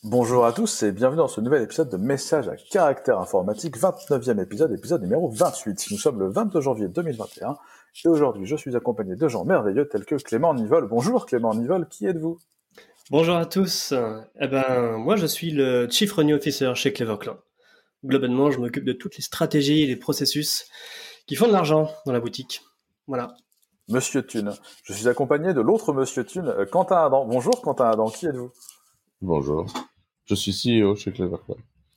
Bonjour à tous et bienvenue dans ce nouvel épisode de Messages à caractère informatique, 29e épisode, épisode numéro 28. Nous sommes le 22 janvier 2021 et aujourd'hui je suis accompagné de gens merveilleux tels que Clément Nivol. Bonjour Clément Nivol, qui êtes-vous ? Bonjour à tous. Moi je suis le Chief Revenue Officer chez Cleverclaw. Globalement, je m'occupe de toutes les stratégies et les processus qui font de l'argent dans la boutique. Voilà. Monsieur Thune. Je suis accompagné de l'autre Monsieur Thune, Quentin Adam. Bonjour Quentin Adam, qui êtes-vous ? Bonjour, je suis CEO chez Cleverclaw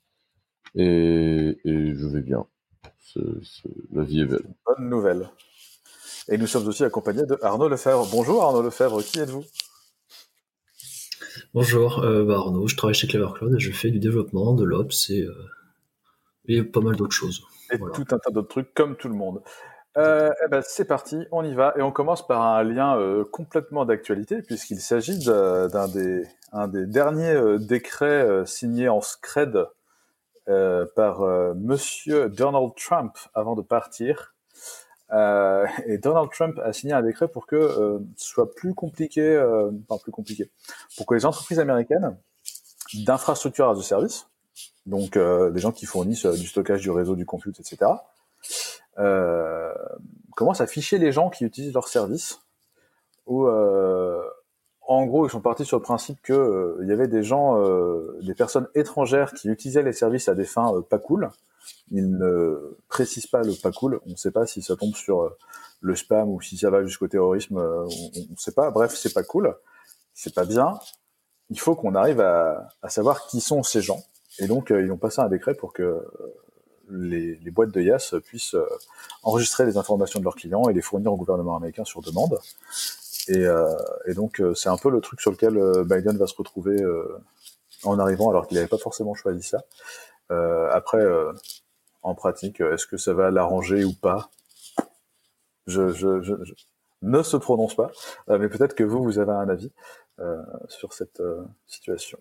et je vais bien. La vie est belle. Bonne nouvelle. Et nous sommes aussi accompagnés de Arnaud Lefebvre. Bonjour Arnaud Lefebvre, qui êtes-vous ? Bonjour, Arnaud, je travaille chez Cleverclaw et je fais du développement, de l'Ops et pas mal d'autres choses. Et voilà. Tout un tas d'autres trucs comme tout le monde. C'est parti, on y va et on commence par un lien complètement d'actualité puisqu'il s'agit d'un des derniers décrets signés en scred par Monsieur Donald Trump avant de partir. Et Donald Trump a signé un décret pour que ce soit plus compliqué, pour que les entreprises américaines d'infrastructure as a service, donc les gens qui fournissent du stockage, du réseau, du compute, etc., commencent à ficher les gens qui utilisent leurs services, où en gros ils sont partis sur le principe que il y avait des gens, des personnes étrangères qui utilisaient les services à des fins pas cool. Ils ne précisent pas le pas cool, on ne sait pas si ça tombe sur le spam ou si ça va jusqu'au terrorisme, on ne sait pas, bref c'est pas cool, c'est pas bien, il faut qu'on arrive à savoir qui sont ces gens, et donc ils ont passé un décret pour que les boîtes de IaaS puissent enregistrer les informations de leurs clients et les fournir au gouvernement américain sur demande. Et donc c'est un peu le truc sur lequel Biden va se retrouver en arrivant, alors qu'il n'avait pas forcément choisi ça. Après, en pratique, est-ce que ça va l'arranger ou pas ? Je ne se prononce pas, mais peut-être que vous avez un avis sur cette situation.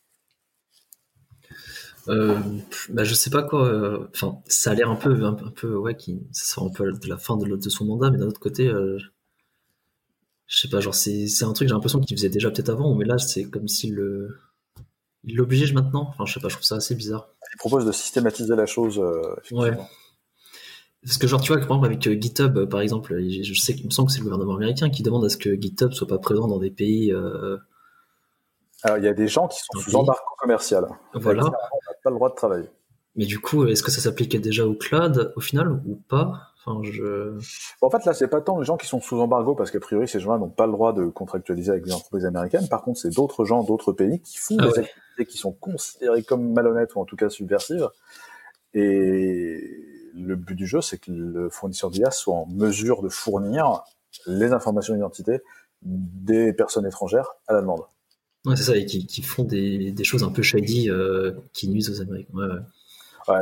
Je sais pas quoi. Enfin, ça a l'air un peu, ouais, ça sera un peu de la fin de son mandat, mais d'un autre côté, je sais pas, genre c'est un truc, j'ai l'impression qu'il faisait déjà peut-être avant, mais là c'est comme s'il l'oblige maintenant. Enfin, je sais pas, je trouve ça assez bizarre. Il propose de systématiser la chose. Ouais. Parce que genre tu vois, par exemple avec GitHub par exemple, je sais qu'il me semble que c'est le gouvernement américain qui demande à ce que GitHub soit pas présent dans des pays. Alors il y a des gens qui sont sous embargo commercial. Voilà. On n'a pas le droit de travailler. Mais du coup, est-ce que ça s'appliquait déjà au cloud au final ou pas ? Enfin, En fait, là, c'est pas tant les gens qui sont sous embargo, parce qu'a priori, ces gens-là n'ont pas le droit de contractualiser avec les entreprises américaines. Par contre, c'est d'autres gens, d'autres pays qui font des activités qui sont considérées comme malhonnêtes ou en tout cas subversives. Et le but du jeu, c'est que le fournisseur d'IaaS soit en mesure de fournir les informations d'identité des personnes étrangères à la demande. Ouais, c'est ça, et qui font des choses un peu shady qui nuisent aux Américains. Ouais,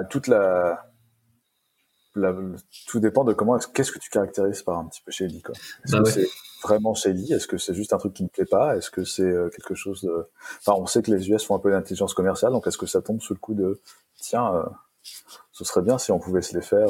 tout dépend de qu'est-ce que tu caractérises par un petit peu shady, quoi. Est-ce que c'est vraiment shady ? Est-ce que c'est juste un truc qui ne plaît pas ? Est-ce que c'est quelque chose de... Enfin, on sait que les US font un peu d'intelligence commerciale, donc est-ce que ça tombe sous le coup de tiens, ce serait bien si on pouvait se les faire.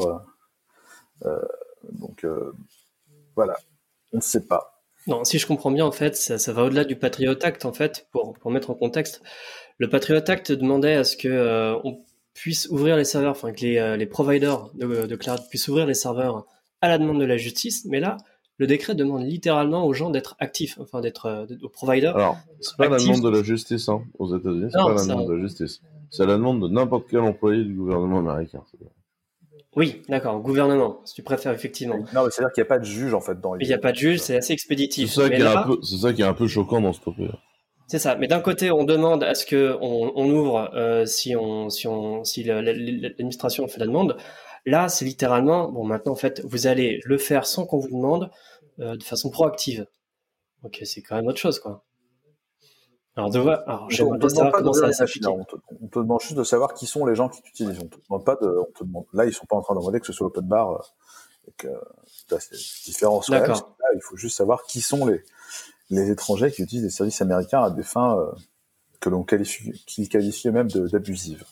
Voilà, on ne sait pas. Non, si je comprends bien, en fait, ça va au-delà du Patriot Act, en fait, pour mettre en contexte. Le Patriot Act demandait à ce que on puisse ouvrir les serveurs, enfin que les providers de cloud puissent ouvrir les serveurs à la demande de la justice, mais là, le décret demande littéralement aux gens d'être actifs, enfin d'être aux providers. Alors, c'est pas la demande de la justice, hein, aux États-Unis, c'est pas la demande de la justice. C'est la demande de n'importe quel employé du gouvernement américain. Oui, d'accord, gouvernement, si tu préfères, effectivement. Non, mais c'est-à-dire qu'il n'y a pas de juge, en fait, dans les... Il n'y a pas de juge, c'est assez expéditif. C'est ça qui est un peu choquant dans ce papier. C'est ça. Mais d'un côté, on demande à ce que on ouvre si l'administration fait la demande. Là, c'est littéralement bon. Maintenant, en fait, vous allez le faire sans qu'on vous demande, de façon proactive. Ok, c'est quand même autre chose, quoi. Alors, j'aimerais bien savoir comment ça va s'appliquer. On te demande juste de savoir qui sont les gens qui t'utilisent. On te demande. Là, ils sont pas en train de demander que ce soit open bar. Et que c'est différent. D'accord. Là, il faut juste savoir qui sont les étrangers qui utilisent des services américains à des fins que l'on qualifie même d'abusives.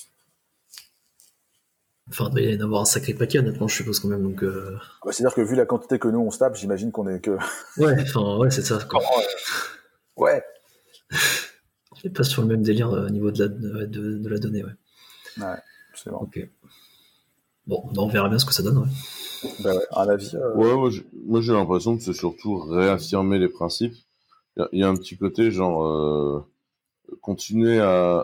Enfin, il doit y en avoir un sacré paquet, honnêtement, je suppose quand même. Donc, c'est-à-dire que vu la quantité que nous on se tape, j'imagine qu'on est que... Ouais, c'est ça. Quoi. Ouais. n'est pas sur le même délire au niveau de la donnée, ouais. Ouais, c'est bon. Ok. Bon, on verra bien ce que ça donne, ouais. Bah ouais, un avis. Ouais, moi j'ai l'impression que c'est surtout réaffirmer les principes. Il y a un petit côté genre continuer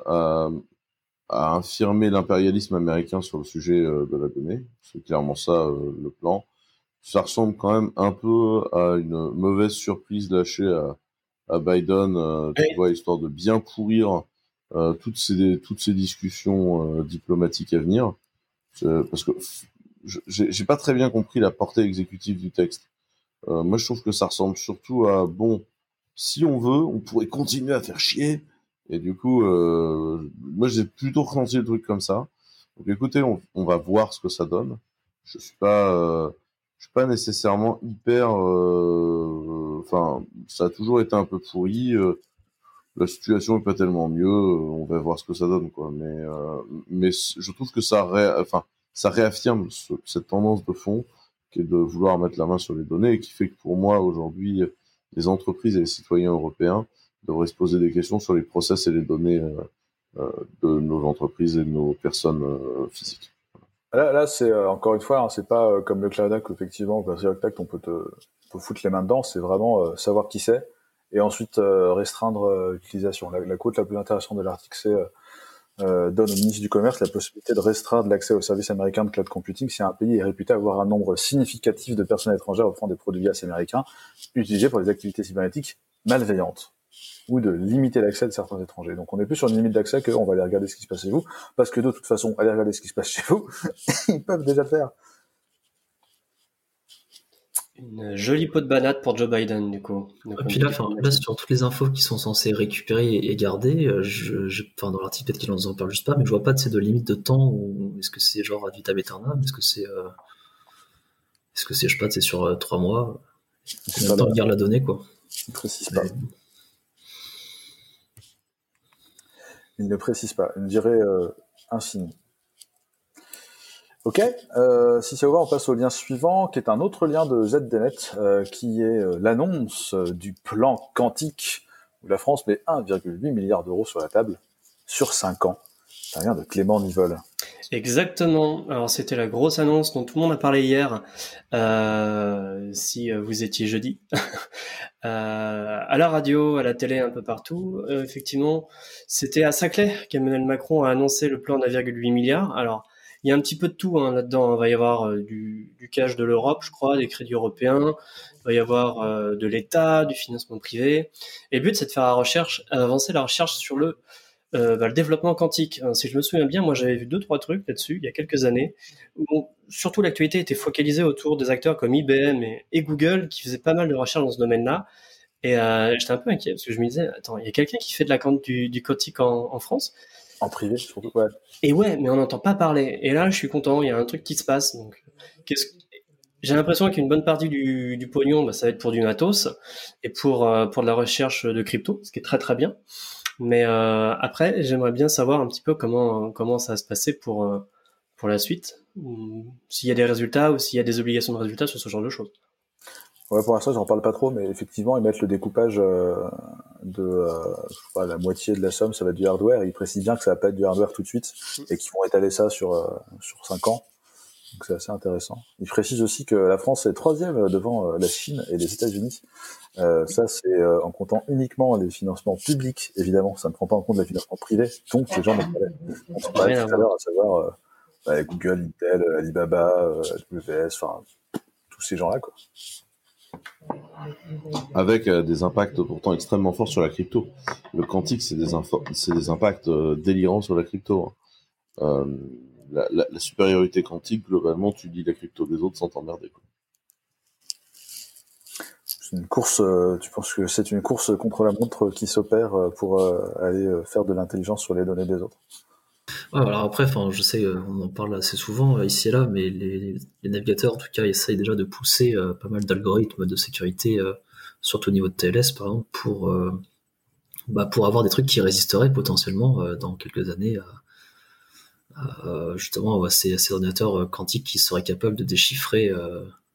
à infirmer l'impérialisme américain sur le sujet de la donnée. C'est clairement ça le plan. Ça ressemble quand même un peu à une mauvaise surprise lâchée à Biden, tu vois, histoire de bien pourrir toutes ces discussions diplomatiques à venir. Parce que j'ai pas très bien compris la portée exécutive du texte. Moi, je trouve que ça ressemble surtout à, bon, si on veut, on pourrait continuer à faire chier. Et du coup, moi, j'ai plutôt ressenti le truc comme ça. Donc, écoutez, on va voir ce que ça donne. Je suis pas nécessairement hyper. Enfin, ça a toujours été un peu pourri. La situation est pas tellement mieux. On va voir ce que ça donne, quoi. Mais je trouve que ça réaffirme cette tendance de fond qui est de vouloir mettre la main sur les données et qui fait que pour moi aujourd'hui, les entreprises et les citoyens européens devraient se poser des questions sur les process et les données de nos entreprises et de nos personnes physiques. Là, c'est encore une fois, hein, c'est pas comme le Cloud Act, effectivement, ou Patriot Act, on peut foutre les mains dedans. C'est vraiment savoir qui c'est et ensuite restreindre l'utilisation. La quote la plus intéressante de l'article, c'est donne au ministre du Commerce la possibilité de restreindre l'accès aux services américains de cloud computing si un pays est réputé avoir un nombre significatif de personnes étrangères offrant des produits via américains utilisés pour des activités cybernétiques malveillantes, ou de limiter l'accès de certains étrangers. Donc on n'est plus sur une limite d'accès qu'on va aller regarder ce qui se passe chez vous, parce que de toute façon, aller regarder ce qui se passe chez vous, ils peuvent déjà le faire. Une jolie peau de banane pour Joe Biden, du coup. Et puis là, sur toutes les infos qui sont censées récupérer et garder, dans l'article, peut-être qu'ils en parlent juste pas, mais je vois pas de limite de temps, ou est-ce que c'est genre ad vitam aeternam, est-ce que c'est, je sais pas, c'est sur 3 mois, combien de temps ils gardent la donnée, quoi. Il précise pas. Il ne précise pas. Une durée infinie. Ok, si c'est ouvert, on passe au lien suivant, qui est un autre lien de ZDNet, qui est l'annonce du plan quantique, où la France met 1,8 milliard d'euros sur la table, sur 5 ans. C'est un lien de Clément Nivol. Exactement. Alors c'était la grosse annonce dont tout le monde a parlé hier, si vous étiez jeudi, à la radio, à la télé, un peu partout. Effectivement, c'était à Saclay qu'Emmanuel Macron a annoncé le plan d'1,8 milliard. Alors il y a un petit peu de tout là-dedans. Il va y avoir du cash de l'Europe, je crois, des crédits européens. Il va y avoir de l'État, du financement privé. Et le but, c'est de faire avancer la recherche sur le développement quantique. Si je me souviens bien, moi j'avais vu 2-3 trucs là-dessus il y a quelques années, où surtout l'actualité était focalisée autour des acteurs comme IBM et Google qui faisaient pas mal de recherches dans ce domaine-là. Et j'étais un peu inquiet parce que je me disais, attends, il y a quelqu'un qui fait du quantique en France? En privé, surtout, ouais. Et ouais, mais on n'entend pas parler. Et là, je suis content, il y a un truc qui se passe. Donc, j'ai l'impression qu'une bonne partie du pognon, ça va être pour du matos et pour de la recherche de crypto, ce qui est très très bien. Mais après, j'aimerais bien savoir un petit peu comment ça va se passer pour la suite, s'il y a des résultats ou s'il y a des obligations de résultats sur ce genre de choses. Ouais, pour l'instant, j'en parle pas trop, mais effectivement, ils mettent le découpage de la moitié de la somme, ça va être du hardware. Ils précisent bien que ça va pas être du hardware tout de suite et qu'ils vont étaler ça sur 5 ans. Donc c'est assez intéressant. Ils précisent aussi que la France est 3e devant la Chine et les États-Unis. Ça, c'est en comptant uniquement les financements publics, évidemment. Ça ne prend pas en compte les financements privés. Donc, les gens on s'en parlait tout à l'heure, à savoir Google, Intel, Alibaba, AWS, enfin, tous ces gens-là, quoi. Avec des impacts pourtant extrêmement forts sur la crypto. Le quantique, c'est des impacts délirants sur la crypto. La supériorité quantique, globalement, tu dis la crypto des autres sans t'emmerder, quoi. C'est une course, tu penses que c'est une course contre la montre qui s'opère pour aller faire de l'intelligence sur les données des autres? Ouais, alors après, je sais, on en parle assez souvent ici et là, mais les navigateurs, en tout cas, essayent déjà de pousser pas mal d'algorithmes de sécurité, surtout au niveau de TLS, par exemple, pour avoir des trucs qui résisteraient potentiellement dans quelques années justement à ces ordinateurs quantiques qui seraient capables de déchiffrer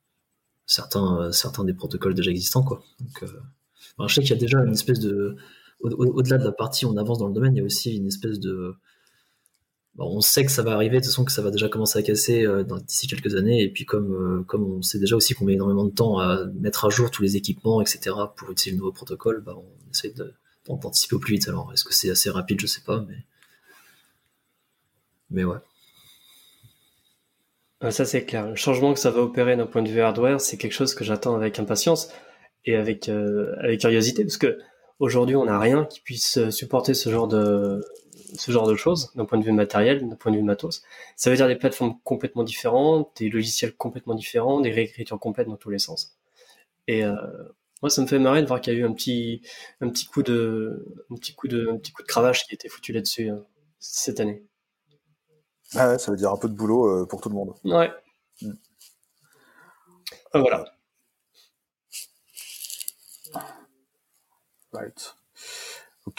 certains des protocoles déjà existants, quoi. Donc, je sais qu'il y a déjà une espèce de au-delà de la partie où on avance dans le domaine, il y a aussi une espèce de... Bon, on sait que ça va arriver, de toute façon que ça va déjà commencer à casser d'ici quelques années, et puis comme on sait déjà aussi qu'on met énormément de temps à mettre à jour tous les équipements, etc., pour utiliser le nouveau protocole, bah, on essaie d'anticiper au plus vite. Alors, est-ce que c'est assez rapide? Je sais pas, mais ouais. Ça, c'est clair. Le changement que ça va opérer d'un point de vue hardware, c'est quelque chose que j'attends avec impatience et avec curiosité, parce que aujourd'hui, on n'a rien qui puisse supporter ce genre de choses d'un point de vue matériel, d'un point de vue matos. Ça veut dire des plateformes complètement différentes, des logiciels complètement différents, des réécritures complètes dans tous les sens. Et moi, ça me fait marrer de voir qu'il y a eu un petit coup de cravache qui a été foutu là-dessus cette année. Ah ouais, ça veut dire un peu de boulot pour tout le monde. Ouais. Voilà. Right. Ok.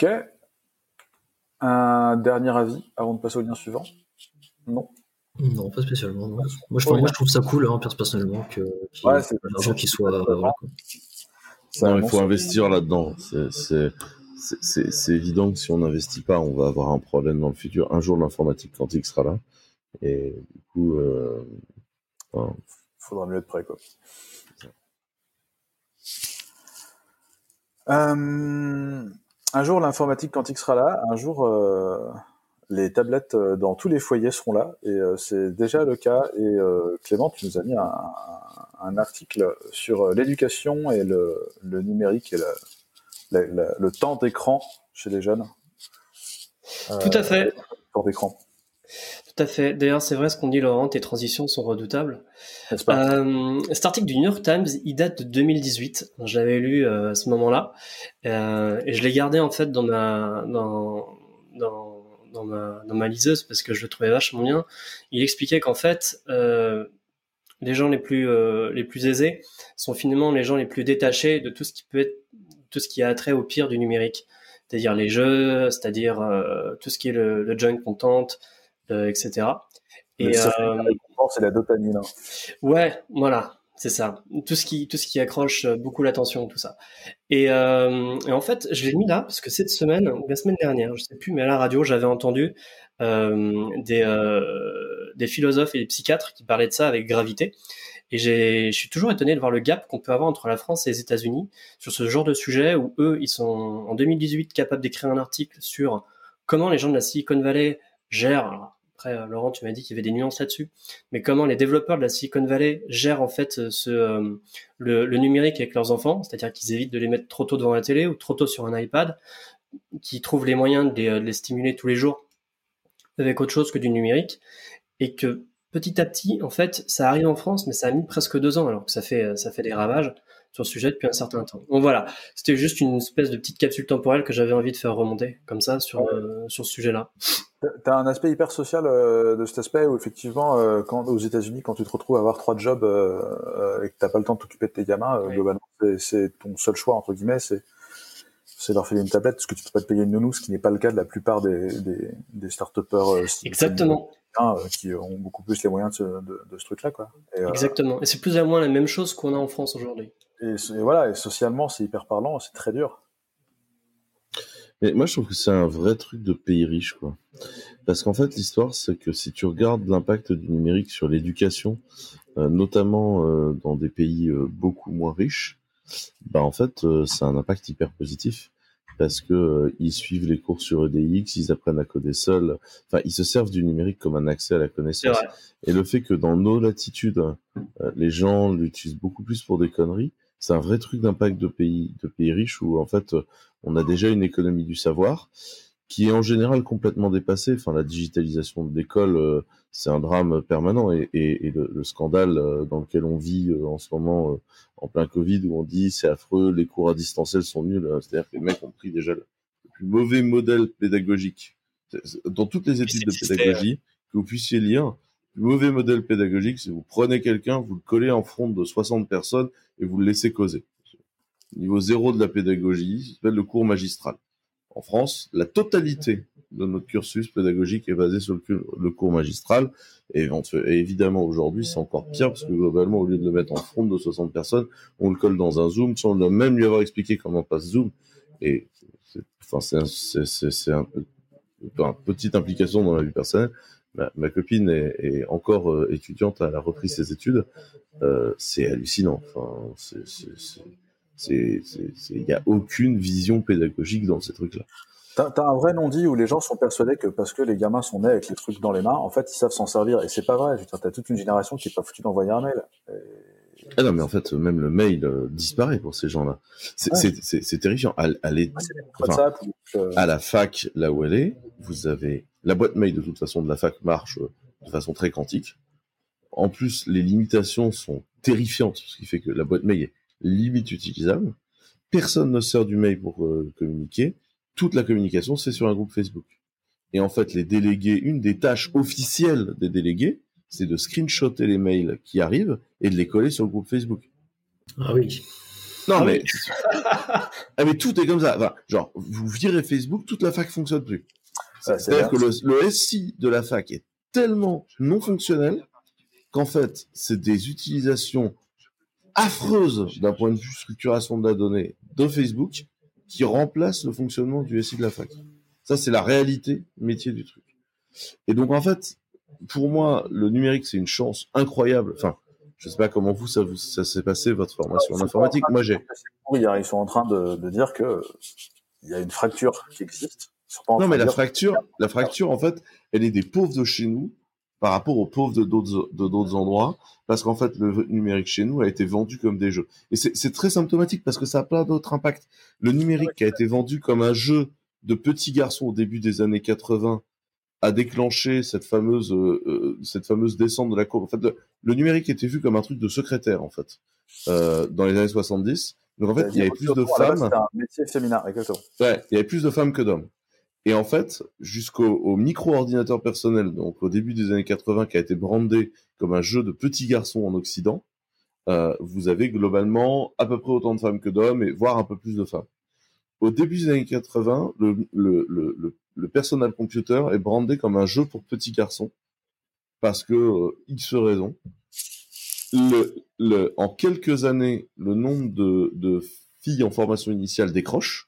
Un dernier avis avant de passer au lien suivant? Non. Non, pas spécialement. Non. Moi, je trouve ça cool, hein, personnellement, qu'il y ait de l'argent qui soit. Voilà, quoi. Non, il faut investir là-dedans. C'est évident que si on n'investit pas, on va avoir un problème dans le futur. Un jour, l'informatique quantique sera là. Et du coup, faudra mieux être prêt, quoi. Un jour, l'informatique quantique sera là. Un jour, les tablettes dans tous les foyers seront là. Et c'est déjà le cas. Et Clément, tu nous as mis un article sur l'éducation et le numérique et le temps d'écran chez les jeunes. Tout à fait. Le temps d'écran. Tout à fait. D'ailleurs, c'est vrai ce qu'on dit, Laurent, tes transitions sont redoutables. Cet article du New York Times, il date de 2018. Je l'avais lu à ce moment-là. Et je l'ai gardé, en fait, dans ma liseuse parce que je le trouvais vachement bien. Il expliquait qu'en fait, les gens les plus aisés sont finalement les gens les plus détachés de tout ce qui a trait au pire du numérique. C'est-à-dire les jeux, c'est-à-dire tout ce qui est le joint content, etc. Et c'est la dopamine. Hein. Ouais, voilà, c'est ça. Tout ce qui accroche beaucoup l'attention, tout ça. Et en fait, je l'ai mis là parce que cette semaine ou la semaine dernière, je sais plus, mais à la radio, j'avais entendu des philosophes et des psychiatres qui parlaient de ça avec gravité. Et je suis toujours étonné de voir le gap qu'on peut avoir entre la France et les États-Unis sur ce genre de sujet où eux, ils sont en 2018 capables d'écrire un article sur comment les gens de la Silicon Valley gèrent. Alors, après, Laurent, tu m'as dit qu'il y avait des nuances là-dessus, mais comment les développeurs de la Silicon Valley gèrent en fait le numérique avec leurs enfants, c'est-à-dire qu'ils évitent de les mettre trop tôt devant la télé ou trop tôt sur un iPad, qu'ils trouvent les moyens de les stimuler tous les jours avec autre chose que du numérique, et que petit à petit, en fait, ça arrive en France, mais ça a mis presque 2 ans, alors que ça fait des ravages sur ce sujet depuis un certain temps. Donc voilà, c'était juste une espèce de petite capsule temporelle que j'avais envie de faire remonter, comme ça, sur ce sujet-là. T'as un aspect hyper social de cet aspect où effectivement, aux États-Unis, quand tu te retrouves à avoir 3 jobs et que t'as pas le temps de t'occuper de tes gamins, Oui. globalement, c'est ton seul choix entre guillemets, c'est leur filer une tablette parce que tu peux pas te payer une nounou, ce qui n'est pas le cas de la plupart des start-upers. Exactement. Qui ont beaucoup plus les moyens de ce truc-là, quoi. Exactement. Et c'est plus ou moins la même chose qu'on a en France aujourd'hui. Et voilà, et socialement, c'est hyper parlant, c'est très dur. Mais moi, je trouve que c'est un vrai truc de pays riche, quoi. Parce qu'en fait, l'histoire, c'est que si tu regardes l'impact du numérique sur l'éducation, notamment dans des pays beaucoup moins riches, bah en fait, c'est un impact hyper positif. Parce que ils suivent les cours sur EDX, ils apprennent à coder seuls. Enfin, ils se servent du numérique comme un accès à la connaissance. Et le fait que dans nos latitudes, les gens l'utilisent beaucoup plus pour des conneries, c'est un vrai truc d'impact de pays riches où en fait on a déjà une économie du savoir qui est en général complètement dépassée. Enfin, la digitalisation de l'école, c'est un drame permanent et le scandale dans lequel on vit en ce moment en plein Covid où on dit c'est affreux, les cours à distanciel sont nuls. C'est-à-dire que les mecs ont pris déjà le plus mauvais modèle pédagogique dans toutes les études de pédagogie que vous puissiez lire. Le mauvais modèle pédagogique, c'est vous prenez quelqu'un, vous le collez en front de 60 personnes et vous le laissez causer. Niveau 0 de la pédagogie, ça s'appelle le cours magistral. En France, la totalité de notre cursus pédagogique est basée sur le cours magistral. Et évidemment, aujourd'hui, c'est encore pire parce que globalement, au lieu de le mettre en front de 60 personnes, on le colle dans un Zoom sans même lui avoir expliqué comment passe Zoom. Et c'est un peu une petite implication dans la vie personnelle. Ma copine est encore étudiante, elle a repris ses études. C'est hallucinant. Enfin, il y a aucune vision pédagogique dans ces trucs-là. T'as un vrai non-dit où les gens sont persuadés que parce que les gamins sont nés avec les trucs dans les mains, en fait, ils savent s'en servir. Et c'est pas vrai. T'as toute une génération qui est pas foutue d'envoyer un mail. Ah non, mais en fait, même le mail disparaît pour ces gens-là. C'est terrifiant. À la fac, là où elle est, vous avez la boîte mail de toute façon de la fac marche de façon très quantique. En plus, les limitations sont terrifiantes, ce qui fait que la boîte mail est limite utilisable. Personne ne sert du mail pour communiquer. Toute la communication, c'est sur un groupe Facebook. Et en fait, les délégués, une des tâches officielles des délégués, c'est de screenshotter les mails qui arrivent et de les coller sur le groupe Facebook. Ah oui. Non, mais... mais tout est comme ça. Enfin, genre, vous virez Facebook, toute la fac fonctionne plus. C'est-à-dire que le SI de la fac est tellement non fonctionnel qu'en fait, c'est des utilisations affreuses d'un point de vue structuration de la donnée de Facebook qui remplacent le fonctionnement du SI de la fac. Ça, c'est la réalité métier du truc. Et donc, en fait, pour moi, le numérique, c'est une chance incroyable. Enfin, je sais pas comment ça s'est passé, votre formation en informatique. Moi, ils sont en train de dire que il y a une fracture qui existe. Non, mais la fracture, en fait, elle est des pauvres de chez nous par rapport aux pauvres de d'autres endroits, parce qu'en fait, le numérique chez nous a été vendu comme des jeux. Et c'est très symptomatique parce que ça a plein d'autres impacts. Le numérique qui a été vendu comme un jeu de petits garçons au début des années 80 a déclenché cette fameuse descente de la courbe. En fait, le numérique était vu comme un truc de secrétaire, en fait, dans les années 70. Donc, en fait, il y avait plus de femmes. C'était un métier féminin, exactement. Ouais, il y avait plus de femmes que d'hommes. Et en fait, jusqu'au micro-ordinateur personnel, donc au début des années 80, qui a été brandé comme un jeu de petits garçons en Occident, vous avez globalement à peu près autant de femmes que d'hommes, et voire un peu plus de femmes. Au début des années 80, le personal computer est brandé comme un jeu pour petits garçons, parce que X raisons. En quelques années, le nombre de filles en formation initiale décroche,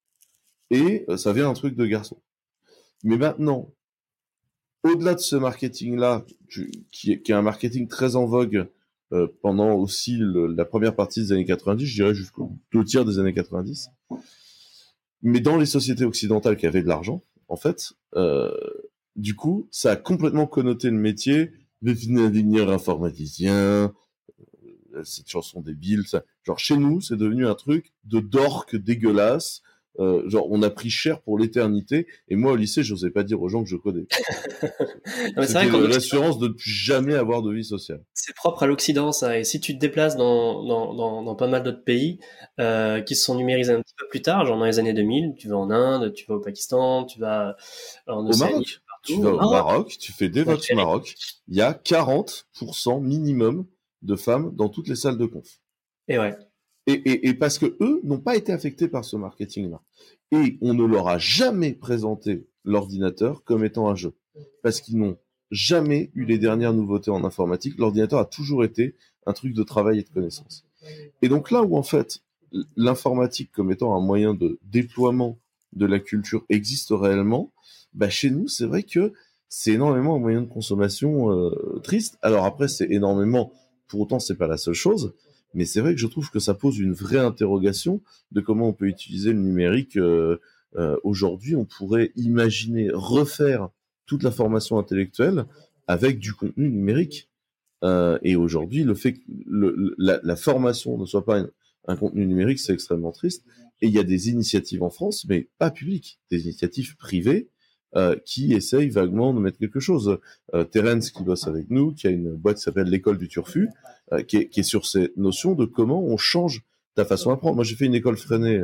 et ça vient un truc de garçon. Mais maintenant, au-delà de ce marketing-là, qui est un marketing très en vogue pendant aussi la première partie des années 90, je dirais jusqu'au 2 tiers des années 90, mais dans les sociétés occidentales qui avaient de l'argent, en fait, du coup, ça a complètement connoté le métier, devenir informaticien, cette chanson débile, ça. Genre chez nous, c'est devenu un truc de dork dégueulasse. Genre, on a pris cher pour l'éternité. Et moi, au lycée, je n'osais pas dire aux gens que je codais. C'était l'assurance de ne plus jamais avoir de vie sociale. C'est propre à l'Occident, ça. Et si tu te déplaces dans pas mal d'autres pays qui se sont numérisés un petit peu plus tard, genre dans les années 2000, tu vas en Inde, tu vas au Pakistan, tu vas en Océanie. Au Maroc. Tu vas au Maroc, tu fais Devox Maroc. Il y a 40% minimum de femmes dans toutes les salles de conf. Et ouais. Et parce que eux n'ont pas été affectés par ce marketing-là. Et on ne leur a jamais présenté l'ordinateur comme étant un jeu. Parce qu'ils n'ont jamais eu les dernières nouveautés en informatique. L'ordinateur a toujours été un truc de travail et de connaissance. Et donc là où en fait l'informatique comme étant un moyen de déploiement de la culture existe réellement, bah chez nous c'est vrai que c'est énormément un moyen de consommation triste. Alors après c'est énormément, pour autant c'est pas la seule chose. Mais c'est vrai que je trouve que ça pose une vraie interrogation de comment on peut utiliser le numérique. Aujourd'hui, on pourrait imaginer refaire toute la formation intellectuelle avec du contenu numérique. Et aujourd'hui, le fait que la formation ne soit pas un contenu numérique, c'est extrêmement triste. Et il y a des initiatives en France, mais pas publiques, des initiatives privées qui essayent vaguement de mettre quelque chose. Terence, qui bosse avec nous, qui a une boîte qui s'appelle l'École du Turfu, qui est sur ces notions de comment on change ta façon d'apprendre. Moi, j'ai fait une école freinée.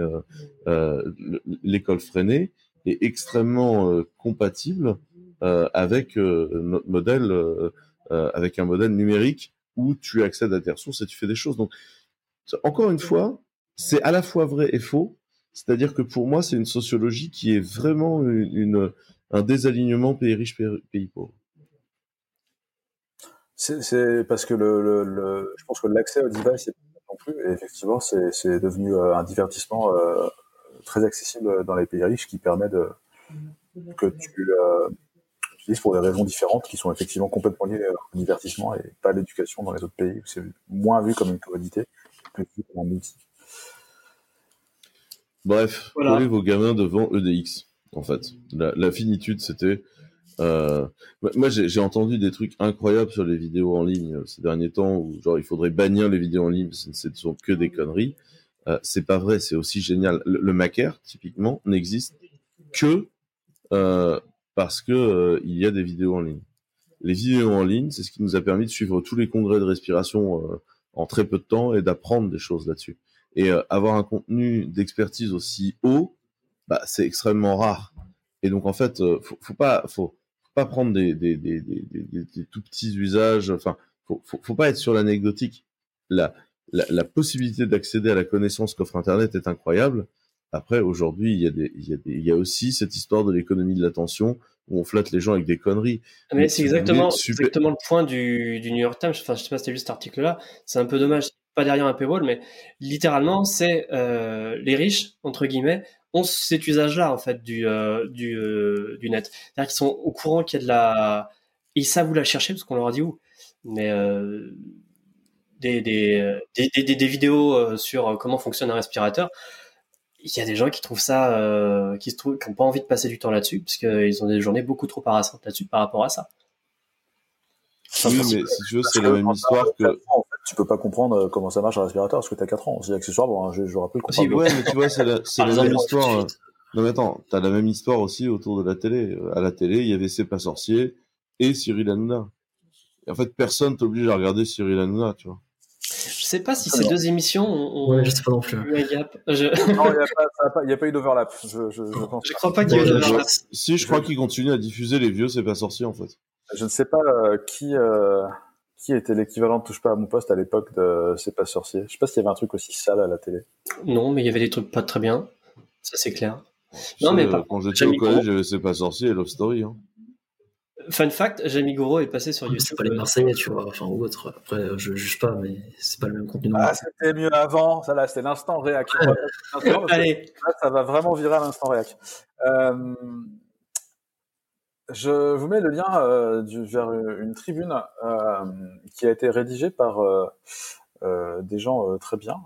L'école freinée est extrêmement compatible avec notre modèle, avec un modèle numérique où tu accèdes à tes ressources et tu fais des choses. Donc, encore une fois, c'est à la fois vrai et faux. C'est-à-dire que pour moi, c'est une sociologie qui est vraiment un désalignement pays riche, pays pauvre. C'est parce que je pense que l'accès au device c'est non plus, et effectivement c'est devenu un divertissement très accessible dans les pays riches qui permet que tu utilises pour des raisons différentes qui sont effectivement complètement liées au divertissement et pas à l'éducation dans les autres pays où c'est moins vu comme une commodité, plus vu comme un outil. Bref, Voilà. collez vos gamins devant EDX, en fait. La finitude, c'était... moi, j'ai entendu des trucs incroyables sur les vidéos en ligne ces derniers temps, où genre il faudrait bannir les vidéos en ligne, ce ne sont que des conneries. C'est pas vrai, c'est aussi génial. Le Macaire, typiquement, n'existe que parce que il y a des vidéos en ligne. Les vidéos en ligne, c'est ce qui nous a permis de suivre tous les congrès de respiration en très peu de temps et d'apprendre des choses là-dessus. Et avoir un contenu d'expertise aussi haut, bah, c'est extrêmement rare. Et donc en fait, faut pas prendre des tout petits usages. Enfin, faut pas être sur l'anecdotique. La possibilité d'accéder à la connaissance qu'offre Internet est incroyable. Après, aujourd'hui, il y a aussi cette histoire de l'économie de l'attention où on flatte les gens avec des conneries. Mais c'est exactement le point du New York Times. Enfin, je sais pas si tu as vu cet article-là. C'est un peu dommage, pas derrière un paywall, mais littéralement, c'est les riches, entre guillemets, ont cet usage-là, en fait, du net. C'est-à-dire qu'ils sont au courant qu'il y a de la... Ils savent où la chercher, parce qu'on leur a dit où. Mais des vidéos sur comment fonctionne un respirateur, il y a des gens qui trouvent ça, qui n'ont pas envie de passer du temps là-dessus, parce qu'ils ont des journées beaucoup trop harassantes là-dessus par rapport à ça. Oui, mais si tu veux, c'est la même histoire que... En fait, tu peux pas comprendre comment ça marche un respirateur parce que t'as 4 ans. C'est accessoire, bon, je rappelle qu'on parle ouais, mais tu vois, c'est la même histoire. Non, mais attends, t'as la même histoire aussi autour de la télé. À la télé, il y avait C'est pas sorcier et Cyril Hanouna. Et en fait, personne t'oblige à regarder Cyril Hanouna, tu vois. Je sais pas si ces deux émissions ont ouais, je sais pas non plus. eu un gap. Non, il n'y a pas eu d'overlap. Je crois pas qu'il y ait eu d'overlap. Si, je crois qu'ils continuent à diffuser les vieux C'est pas sorcier, en fait. Je ne sais pas qui était l'équivalent de Touche pas à mon poste à l'époque de C'est pas sorcier. Je sais pas s'il y avait un truc aussi sale à la télé. Non, mais il y avait des trucs pas très bien. Ça, c'est clair. Non, mais quand j'étais au collège, j'avais C'est pas sorcier et Love Story. Hein. Fun fact, Jamie Gouraud est passé sur YouTube. C'est pas les Marseillais, tu vois, enfin, ou autre. Après, je juge pas, mais c'est pas le même contenu. Ah, c'était mieux avant. Ça, là, c'était l'instant réac. Allez. Là, ça va vraiment virer à l'instant réac. Je vous mets le lien vers une tribune qui a été rédigée par des gens très bien.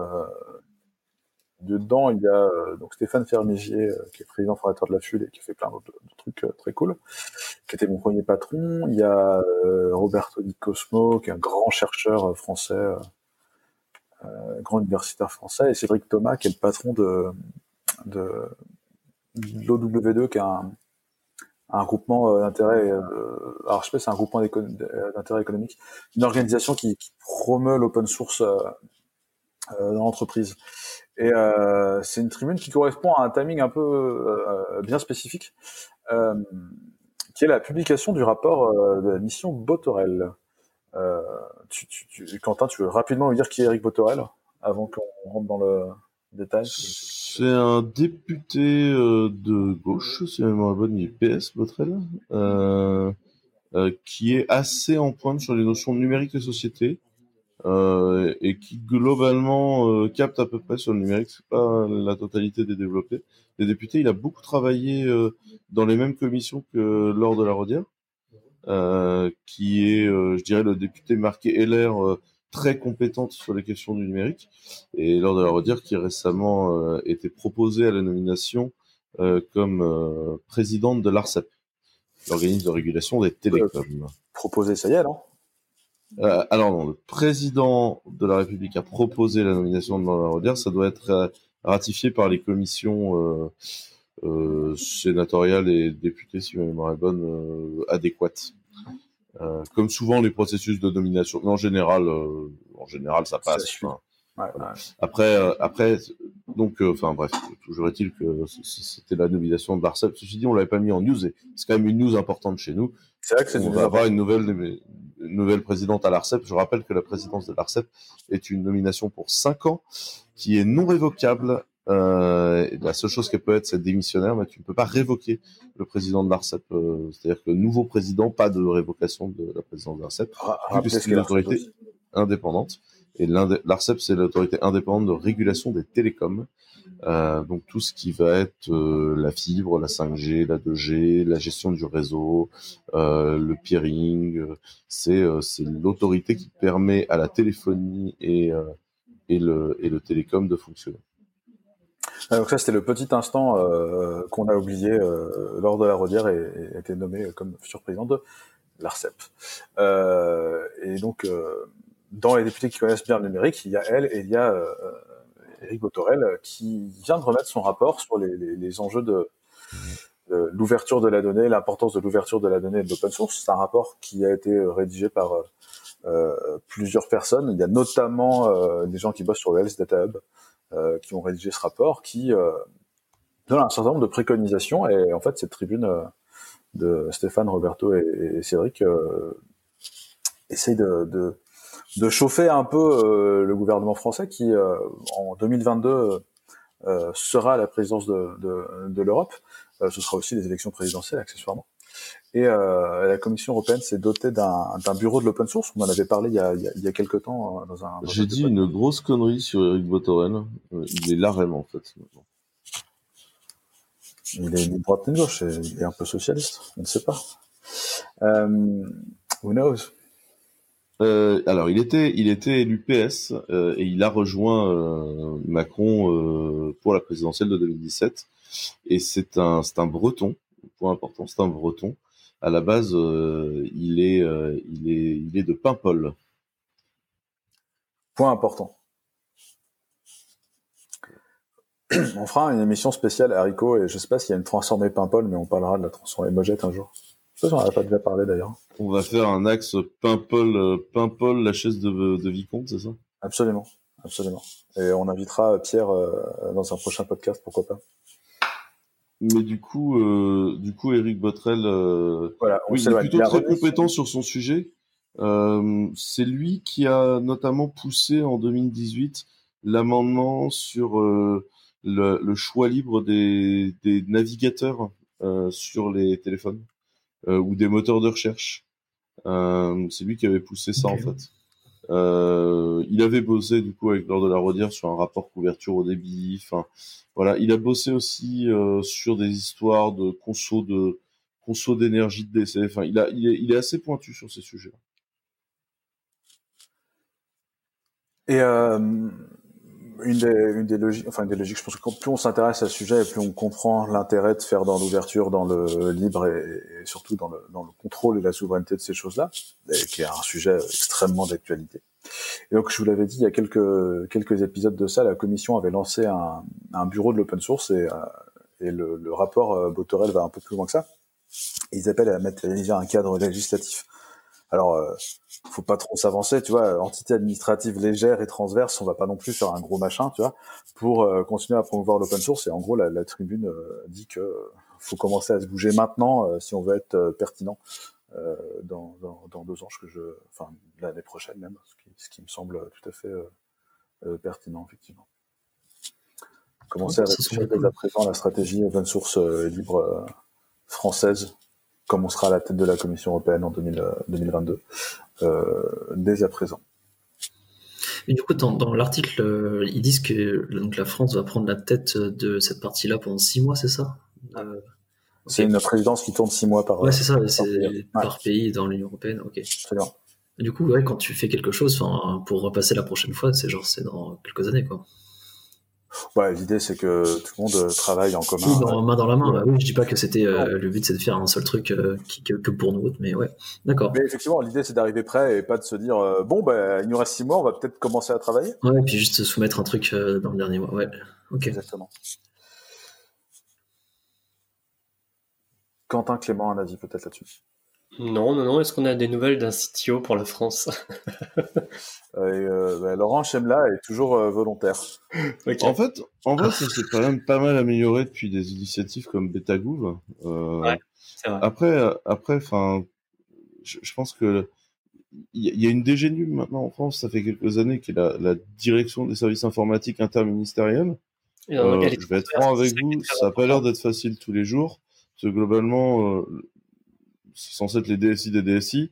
Dedans, il y a donc Stéphane Fermigier, qui est président fondateur de la FUL et qui fait plein d'autres trucs très cool, qui était mon premier patron. Il y a Roberto Di Cosmo, qui est un grand chercheur français, grand universitaire français, et Cédric Thomas, qui est le patron de l'OW2, qui est un groupement d'intérêt, alors je sais pas, c'est un groupement d'intérêt économique, une organisation qui promeut l'open source dans l'entreprise. Et c'est une tribune qui correspond à un timing un peu bien spécifique, qui est la publication du rapport de la mission Botorel. Quentin, tu veux rapidement nous dire qui est Éric Botorel avant qu'on rentre dans le détail? C'est un député de gauche, si ma mémoire est bonne, il est PS, Botorel, qui est assez en pointe sur les notions de numérique et société. Et qui globalement capte à peu près sur le numérique, c'est pas la totalité des députés. Il a beaucoup travaillé dans les mêmes commissions que Laure de la Raudière, qui est, je dirais, le député marqué LR, très compétente sur les questions du numérique, et Laure de la Raudière qui récemment était proposée à la nomination comme présidente de l'ARCEP, l'organisme de régulation des télécoms. Proposée, ça y est, non? Alors non, le président de la République a proposé la nomination de Laure de la Raudière. Ça doit être ratifié par les commissions sénatoriales et députés, si ma mémoire est bonne, adéquates. Comme souvent les processus de nomination, mais en général, ça passe. Ouais. Après, donc, bref, toujours est-il que c'était la nomination de l'ARCEP. Ceci dit, on l'avait pas mis en news, et c'est quand même une news importante chez nous. C'est vrai que on va avoir une nouvelle présidente à l'ARCEP. Je rappelle que la présidence de l'ARCEP est une nomination pour 5 ans, qui est non révocable. Et la seule chose qu'elle peut être, c'est démissionnaire, mais tu ne peux pas révoquer le président de l'ARCEP. C'est-à-dire que le nouveau président, pas de révocation de la présidence de l'ARCEP, vu que c'est une autorité indépendante. Et l'ARCEP, c'est l'autorité indépendante de régulation des télécoms. Donc tout ce qui va être la fibre, la 5G, la 2G, la gestion du réseau, le peering, c'est l'autorité qui permet à la téléphonie et le télécom de fonctionner. Donc ça, c'était le petit instant qu'on a oublié lors de la Rodière et a été nommé comme futur président de l'ARCEP. Et donc, dans les députés qui connaissent bien le numérique, il y a elle et il y a Éric Bothorel qui vient de remettre son rapport sur les enjeux de l'ouverture de la donnée, l'importance de l'ouverture de la donnée et de l'open source. C'est un rapport qui a été rédigé par plusieurs personnes. Il y a notamment des gens qui bossent sur le Health Data Hub qui ont rédigé ce rapport, qui donne un certain nombre de préconisations. Et en fait, cette tribune de Stéphane, Roberto et Cédric essaye de chauffer un peu le gouvernement français qui, en 2022, sera à la présidence de l'Europe. Ce sera aussi les élections présidentielles, accessoirement. Et la Commission européenne s'est dotée d'un bureau de l'open source. On en avait parlé il y a quelques temps dans un. J'ai dit une grosse connerie sur Éric Bothorel. Il est là vraiment, en fait. Il est ni droite ni gauche. Il est un peu socialiste. On ne sait pas. Who knows? Alors, il était élu PS et il a rejoint Macron pour la présidentielle de 2017. Et c'est un Breton. Point important, c'est un Breton. À la base, il est de Paimpol. Point important. On fera une émission spéciale haricots et je sais pas s'il y a une transformée Paimpol, mais on parlera de la transformée Mojette un jour. Je sais pas si on n'en a pas déjà parlé d'ailleurs. On va faire un axe Paimpol, la chaise de Vicomte, c'est ça? Absolument. Et on invitera Pierre dans un prochain podcast, pourquoi pas. Mais du coup, Éric Bothorel, voilà, oui, il est plutôt très compétent sur son sujet. C'est lui qui a notamment poussé en 2018 l'amendement sur le choix libre des navigateurs sur les téléphones ou des moteurs de recherche. C'est lui qui avait poussé ça, en fait. Il avait bossé du coup avec Laure de la Rodière sur un rapport couverture au débit. Enfin, voilà, il a bossé aussi sur des histoires de conso d'énergie de décès. Enfin, il est assez pointu sur ces sujets. Et une des logiques, je pense que plus on s'intéresse à ce sujet, et plus on comprend l'intérêt de faire dans l'ouverture, dans le libre et surtout dans le contrôle et la souveraineté de ces choses-là, qui est un sujet extrêmement d'actualité. Et donc, je vous l'avais dit, il y a quelques épisodes de ça, la Commission avait lancé un bureau de l'open source et le rapport Bothorel va un peu plus loin que ça. Ils appellent à mettre un cadre législatif. Alors, faut pas trop s'avancer, tu vois, entité administrative légère et transverse, on va pas non plus faire un gros machin, tu vois, pour continuer à promouvoir l'open source. Et en gros, la tribune dit que faut commencer à se bouger maintenant si on veut être pertinent dans 2 ans, l'année prochaine même, ce qui me semble tout à fait pertinent, effectivement. Commencer à réfléchir dès à présent à la stratégie open source libre française, comme on sera à la tête de la Commission européenne en 2022, dès à présent. Et du coup, dans l'article, ils disent que donc, la France va prendre la tête de cette partie-là pendant 6 mois, c'est ça? C'est une présidence qui tourne 6 mois par ouais, c'est ça, c'est par pays dans l'Union européenne, ok. Absolument. Et du coup, ouais, quand tu fais quelque chose, pour repasser la prochaine fois, c'est dans quelques années, quoi. Ouais, l'idée c'est que tout le monde travaille en commun. Oui, main dans la main. Bah, oui, je dis pas que c'était le but, c'est de faire un seul truc que pour nous autres, mais ouais, d'accord. Mais effectivement, l'idée c'est d'arriver prêt et pas de se dire il nous reste 6 mois, on va peut-être commencer à travailler. Ouais, et puis juste soumettre un truc dans le dernier mois. Ouais, ok. Exactement. Quentin Clément, un avis peut-être là-dessus? Non. Est-ce qu'on a des nouvelles d'un CTO pour la France? Laurent Chemla est toujours volontaire. Okay. En fait, ça s'est quand même pas mal amélioré depuis des initiatives comme BetaGouv. Ouais, c'est vrai. Après, je pense que il y a une DGNUM maintenant en France, ça fait quelques années, qui est la direction des services informatiques interministériels. Je vais être franc avec vous, ça n'a pas l'air d'être facile tous les jours, parce que globalement, c'est censé être les DSI des DSI.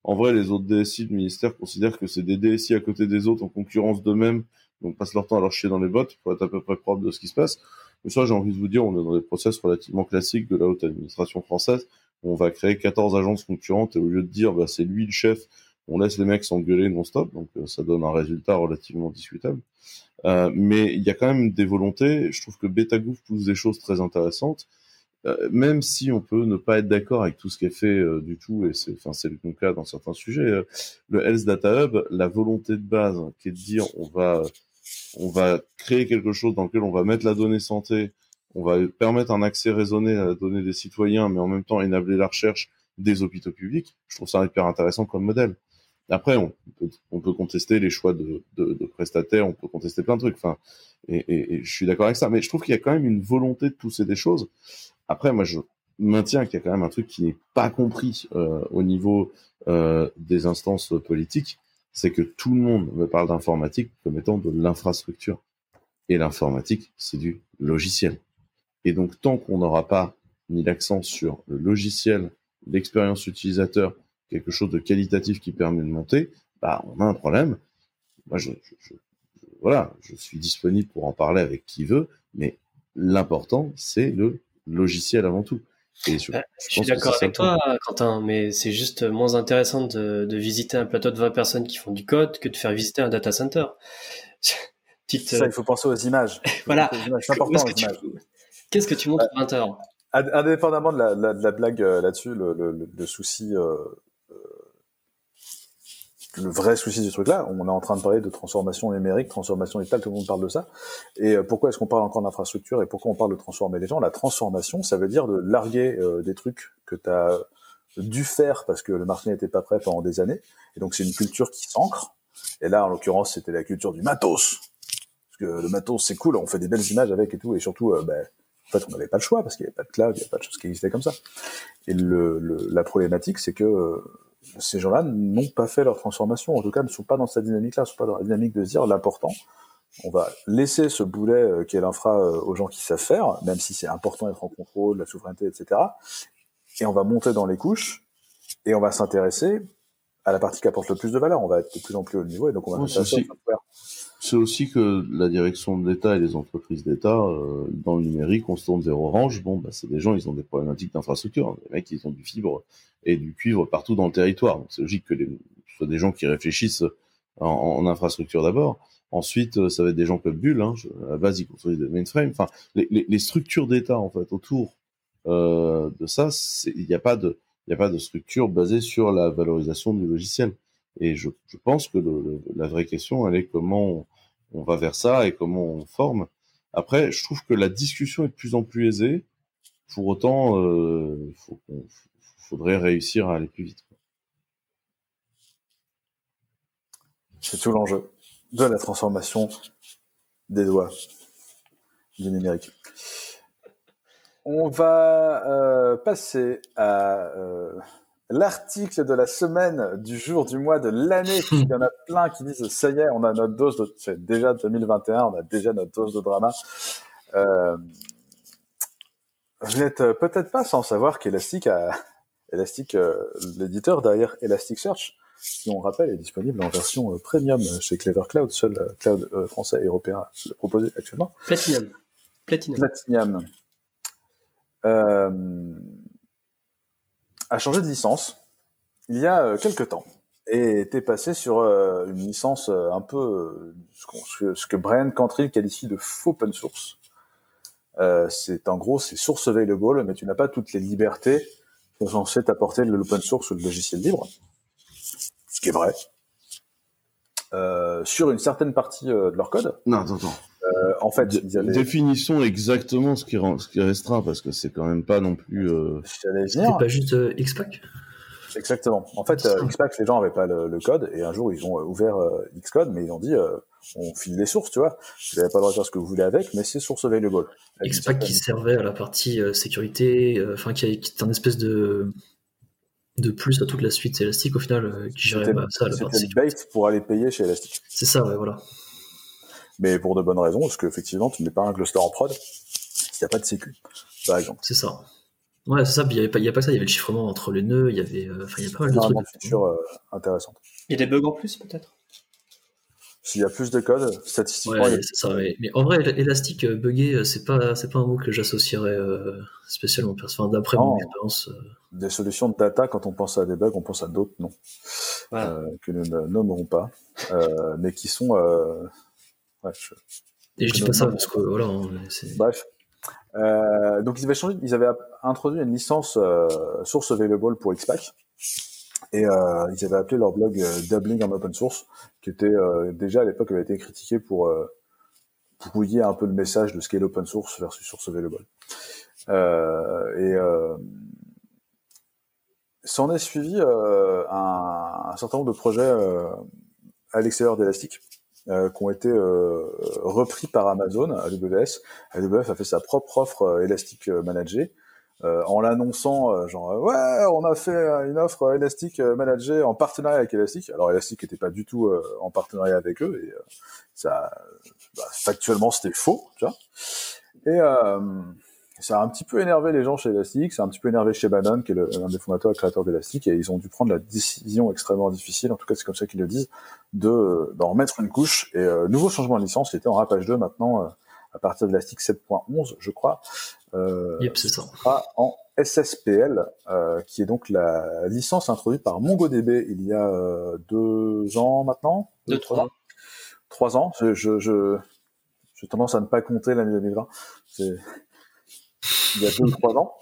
en vrai, les autres DSI du ministère considèrent que c'est des DSI à côté des autres en concurrence d'eux-mêmes, donc passent leur temps à leur chier dans les bottes pour être à peu près propre de ce qui se passe. Mais ça, j'ai envie de vous dire, on est dans des process relativement classiques de la haute administration française, où on va créer 14 agences concurrentes et au lieu de dire, bah, c'est lui le chef, on laisse les mecs s'engueuler non-stop, donc ça donne un résultat relativement discutable. Mais il y a quand même des volontés. Je trouve que Betagouv pousse des choses très intéressantes. Même si on peut ne pas être d'accord avec tout ce qui est fait du tout, et c'est le cas dans certains sujets, le Health Data Hub, la volonté de base, qui est de dire on va créer quelque chose dans lequel on va mettre la donnée santé, on va permettre un accès raisonné à la donnée des citoyens, mais en même temps enabler la recherche des hôpitaux publics. Je trouve ça hyper intéressant comme modèle. Après, on peut contester les choix de prestataires, on peut contester plein de trucs. Enfin, et je suis d'accord avec ça, mais je trouve qu'il y a quand même une volonté de pousser des choses. Après, moi, je maintiens qu'il y a quand même un truc qui n'est pas compris au niveau des instances politiques, c'est que tout le monde me parle d'informatique comme étant de l'infrastructure. Et l'informatique, c'est du logiciel. Et donc, tant qu'on n'aura pas mis l'accent sur le logiciel, l'expérience utilisateur, quelque chose de qualitatif qui permet de monter, bah, on a un problème. Moi, voilà, je suis disponible pour en parler avec qui veut, mais l'important, c'est le logiciel avant tout. Et je suis d'accord avec toi, Quentin, mais c'est juste moins intéressant de visiter un plateau de 20 personnes qui font du code que de faire visiter un data center. Ça, il faut penser aux images. Voilà. C'est important, les images. Qu'est-ce que tu montres à 20 heures? Indépendamment de la blague là-dessus, le souci, le vrai souci du truc-là, on est en train de parler de transformation numérique, transformation digitale, tout le monde parle de ça. Et pourquoi est-ce qu'on parle encore d'infrastructure et pourquoi on parle de transformer les gens? La transformation, ça veut dire de larguer des trucs que tu as dû faire parce que le marché n'était pas prêt pendant des années. Et donc, c'est une culture qui s'ancre. Et là, en l'occurrence, c'était la culture du matos. Parce que le matos, c'est cool, on fait des belles images avec et tout. Et surtout, en fait, on n'avait pas le choix parce qu'il n'y avait pas de cloud, il n'y avait pas de choses qui existaient comme ça. Et la problématique, c'est que ces gens-là n'ont pas fait leur transformation, en tout cas ne sont pas dans cette dynamique-là, ne sont pas dans la dynamique de se dire l'important, on va laisser ce boulet qui est l'infra aux gens qui savent faire, même si c'est important d'être en contrôle, la souveraineté, etc. Et on va monter dans les couches et on va s'intéresser à la partie qui apporte le plus de valeur, on va être de plus en plus haut niveau et donc on va s'intéresser au software. C'est aussi que la direction de l'État et les entreprises d'État, dans le numérique, on se tourne vers Orange. Bon, bah, c'est des gens, ils ont des problématiques d'infrastructure. Les mecs, ils ont du fibre et du cuivre partout dans le territoire. Donc, c'est logique que ce soit des gens qui réfléchissent en infrastructure d'abord. Ensuite, ça va être des gens comme Bull, à la base, ils construisent des mainframes. Enfin, les structures d'État, en fait, autour de ça, il n'y a pas de structure basée sur la valorisation du logiciel. Et je pense que la vraie question, elle est comment on va vers ça et comment on forme. Après, je trouve que la discussion est de plus en plus aisée. Pour autant, faudrait réussir à aller plus vite. C'est tout l'enjeu de la transformation des doigts du numérique. On va passer à l'article de la semaine, du jour, du mois, de l'année. Il y en a plein qui disent ça y est, on a notre dose c'est déjà 2021, on a déjà notre dose de drama. Vous n'êtes peut-être pas sans savoir qu'Elastic, l'éditeur derrière Elasticsearch, qui on rappelle est disponible en version premium chez Clever Cloud, seul cloud français et européen le proposer actuellement. Platinum. A changé de licence il y a quelques temps et était passé sur une licence un peu ce que Brian Cantrell qualifie de faux open source. C'est en gros c'est source available, mais tu n'as pas toutes les libertés qui sont censées t'apporter l'open source ou le logiciel libre, ce qui est vrai sur une certaine partie de leur code. Non, attends. En fait, définissons exactement ce qui restera, parce que c'est quand même pas non plus. C'est pas juste XPack. Exactement. En fait, XPack, les gens n'avaient pas le code, et un jour ils ont ouvert Xcode, mais ils ont dit on file les sources, tu vois. Vous n'avez pas le droit de faire ce que vous voulez avec, mais c'est source available. XPack qui servait à la partie sécurité, qui est un espèce de plus à toute la suite Elastic au final, qui gérait ça à la partie sécurité. C'était le bait pour aller payer chez Elastic. C'est ça, ouais, voilà. Mais pour de bonnes raisons, parce qu'effectivement, tu ne mets pas un cluster en prod s'il n'y a pas de sécu, par exemple. C'est ça. Ouais, c'est ça. Puis il y a pas que ça. Il y avait le chiffrement entre les nœuds. Il y avait, il y a pas mal de trucs. Énormément de features intéressantes. Il y a des bugs en plus, peut-être? S'il y a plus de code, statistiquement, Ouais, c'est ça. Mais en vrai, élastique buggé, c'est pas un mot que j'associerais spécialement. Enfin, d'après mon non, expérience. des solutions de data, quand on pense à des bugs, on pense à d'autres noms Voilà. que nous ne nommerons pas, mais qui sont... ouais, Et je dis pas ça parce que voilà. Bref. Donc ils avaient introduit une licence source available pour Xpack. Et ils avaient appelé leur blog Dabbling en open source, qui était déjà à l'époque avait été critiqué pour brouiller un peu le message de ce qu'est l'open source versus source available. S'en est suivi un certain nombre de projets à l'extérieur d'Elastic qui ont été repris par Amazon, AWS. AWS a fait sa propre offre Elastic Managed. En l'annonçant, genre ouais, on a fait une offre Elastic managée en partenariat avec Elastic. Alors Elastic n'était pas du tout en partenariat avec eux et ça, factuellement c'était faux, tu vois. Et ça a un petit peu énervé les gens chez Elastic, ça a un petit peu énervé chez Bannon, qui est l'un des fondateurs et créateurs d'Elastic, et ils ont dû prendre la décision extrêmement difficile, en tout cas c'est comme ça qu'ils le disent, d'en remettre une couche. Et nouveau changement de licence, c'était en Apache 2 maintenant. À partir de l'Elastic 7.11, je crois, Yep, c'est ça. sera en SSPL, qui est donc la licence introduite par MongoDB il y a 2 ans maintenant, 3 ans. 3 ans. J'ai tendance à ne pas compter l'année 2020. Il y a 2 ou 3 ans.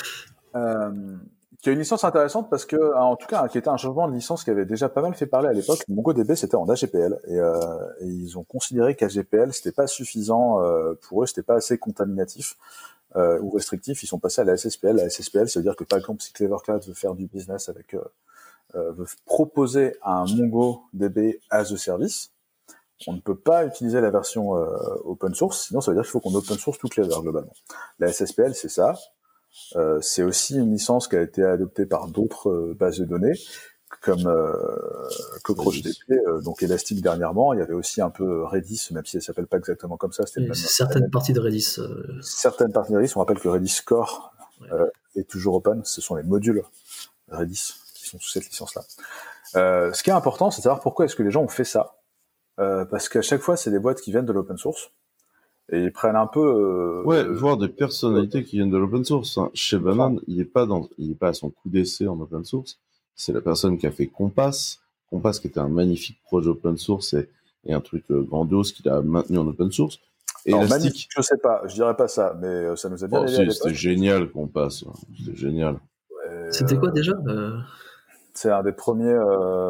Qui a une licence intéressante parce que, en tout cas, qui était un changement de licence qui avait déjà pas mal fait parler à l'époque. MongoDB, c'était en AGPL. Et ils ont considéré qu'AGPL, c'était pas suffisant pour eux, c'était pas assez contaminatif ou restrictif. Ils sont passés à la SSPL. La SSPL, ça veut dire que, par exemple, si Clever Cloud veut faire du business avec, veut proposer un MongoDB as a service, on ne peut pas utiliser la version open source, sinon ça veut dire qu'il faut qu'on open source tout Clever, globalement. La SSPL, c'est ça. C'est aussi une licence qui a été adoptée par d'autres bases de données, comme CockroachDB, donc Elastic dernièrement. Il y avait aussi un peu Redis, même si elle s'appelle pas exactement comme ça. C'était certaines parties de Redis. Certaines parties de Redis, on rappelle que Redis Core est toujours open. Ce sont les modules Redis qui sont sous cette licence-là. Ce qui est important, c'est de savoir pourquoi est-ce que les gens ont fait ça. Parce qu'à chaque fois, c'est des boîtes qui viennent de l'open source. Et ils prennent un peu... voir des personnalités qui viennent de l'open source. Hein. Chez Bannon, il est pas à son coup d'essai en open source. C'est la personne qui a fait Compass. Compass qui était un magnifique projet open source et un truc grandiose qu'il a maintenu en open source. Et alors, Elastic... magnifique, je sais pas, je dirais pas ça, mais ça nous a bien aidé à l'époque. C'était génial Compass. C'était génial. C'était quoi déjà C'est un des premiers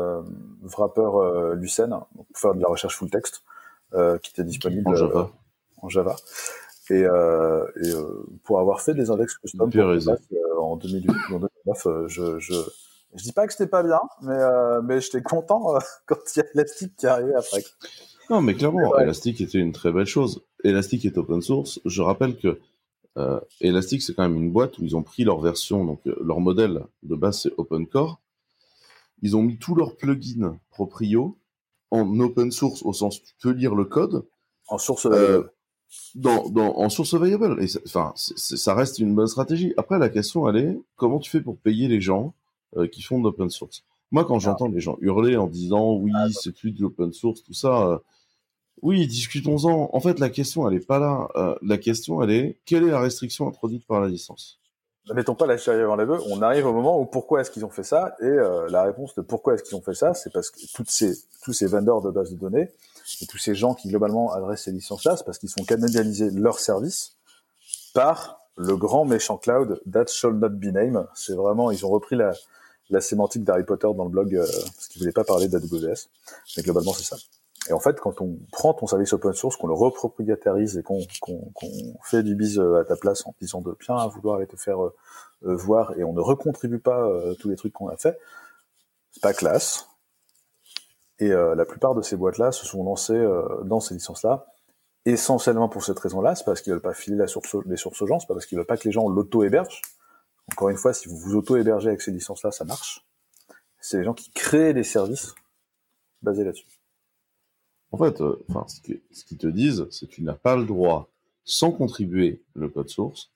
wrappers Lucene pour faire de la recherche full text qui était disponible en Java. Et pour avoir fait des index custom en 2008 ou en 2009, je dis pas que c'était pas bien, mais j'étais content quand il y a Elastic qui arrivait après. Non, mais clairement, Elastic était une très belle chose. Elastic est open source. Je rappelle que Elastic, c'est quand même une boîte où ils ont pris leur version, donc leur modèle de base, c'est Open Core. Ils ont mis tous leurs plugins proprio en open source, au sens tu peux lire le code. En source available. En source available. Et ça reste une bonne stratégie. Après, la question, elle est, comment tu fais pour payer les gens qui font de l'open source? Moi, quand j'entends les gens hurler en disant, oui, c'est plus de l'open source, tout ça, oui, discutons-en. En fait, la question, elle est pas là. La question, elle est, quelle est la restriction introduite par la licence? Ne mettons pas la charrue avant les bœufs. On arrive au moment où pourquoi est-ce qu'ils ont fait ça, et la réponse de pourquoi est-ce qu'ils ont fait ça, c'est parce que tous ces vendors de bases de données et tous ces gens qui globalement adressent ces licences-là, c'est parce qu'ils font canaliser leurs services par le grand méchant cloud that shall not be named. C'est vraiment, ils ont repris la sémantique d'Harry Potter dans le blog parce qu'ils voulaient pas parler d'AWS, mais globalement c'est ça. Et en fait, quand on prend ton service open source, qu'on le repropriétarise et qu'on fait du bise à ta place en disant de bien vouloir aller te faire voir et on ne recontribue pas tous les trucs qu'on a fait, c'est pas classe. Et la plupart de ces boîtes-là se sont lancées dans ces licences-là, essentiellement pour cette raison-là, c'est parce qu'ils veulent pas filer les sources aux gens, c'est pas parce qu'ils veulent pas que les gens l'auto-hébergent. Encore une fois, si vous vous auto-hébergez avec ces licences-là, ça marche. C'est les gens qui créent des services basés là-dessus. En fait, ce qu'ils te disent, c'est que tu n'as pas le droit, sans contribuer le code source,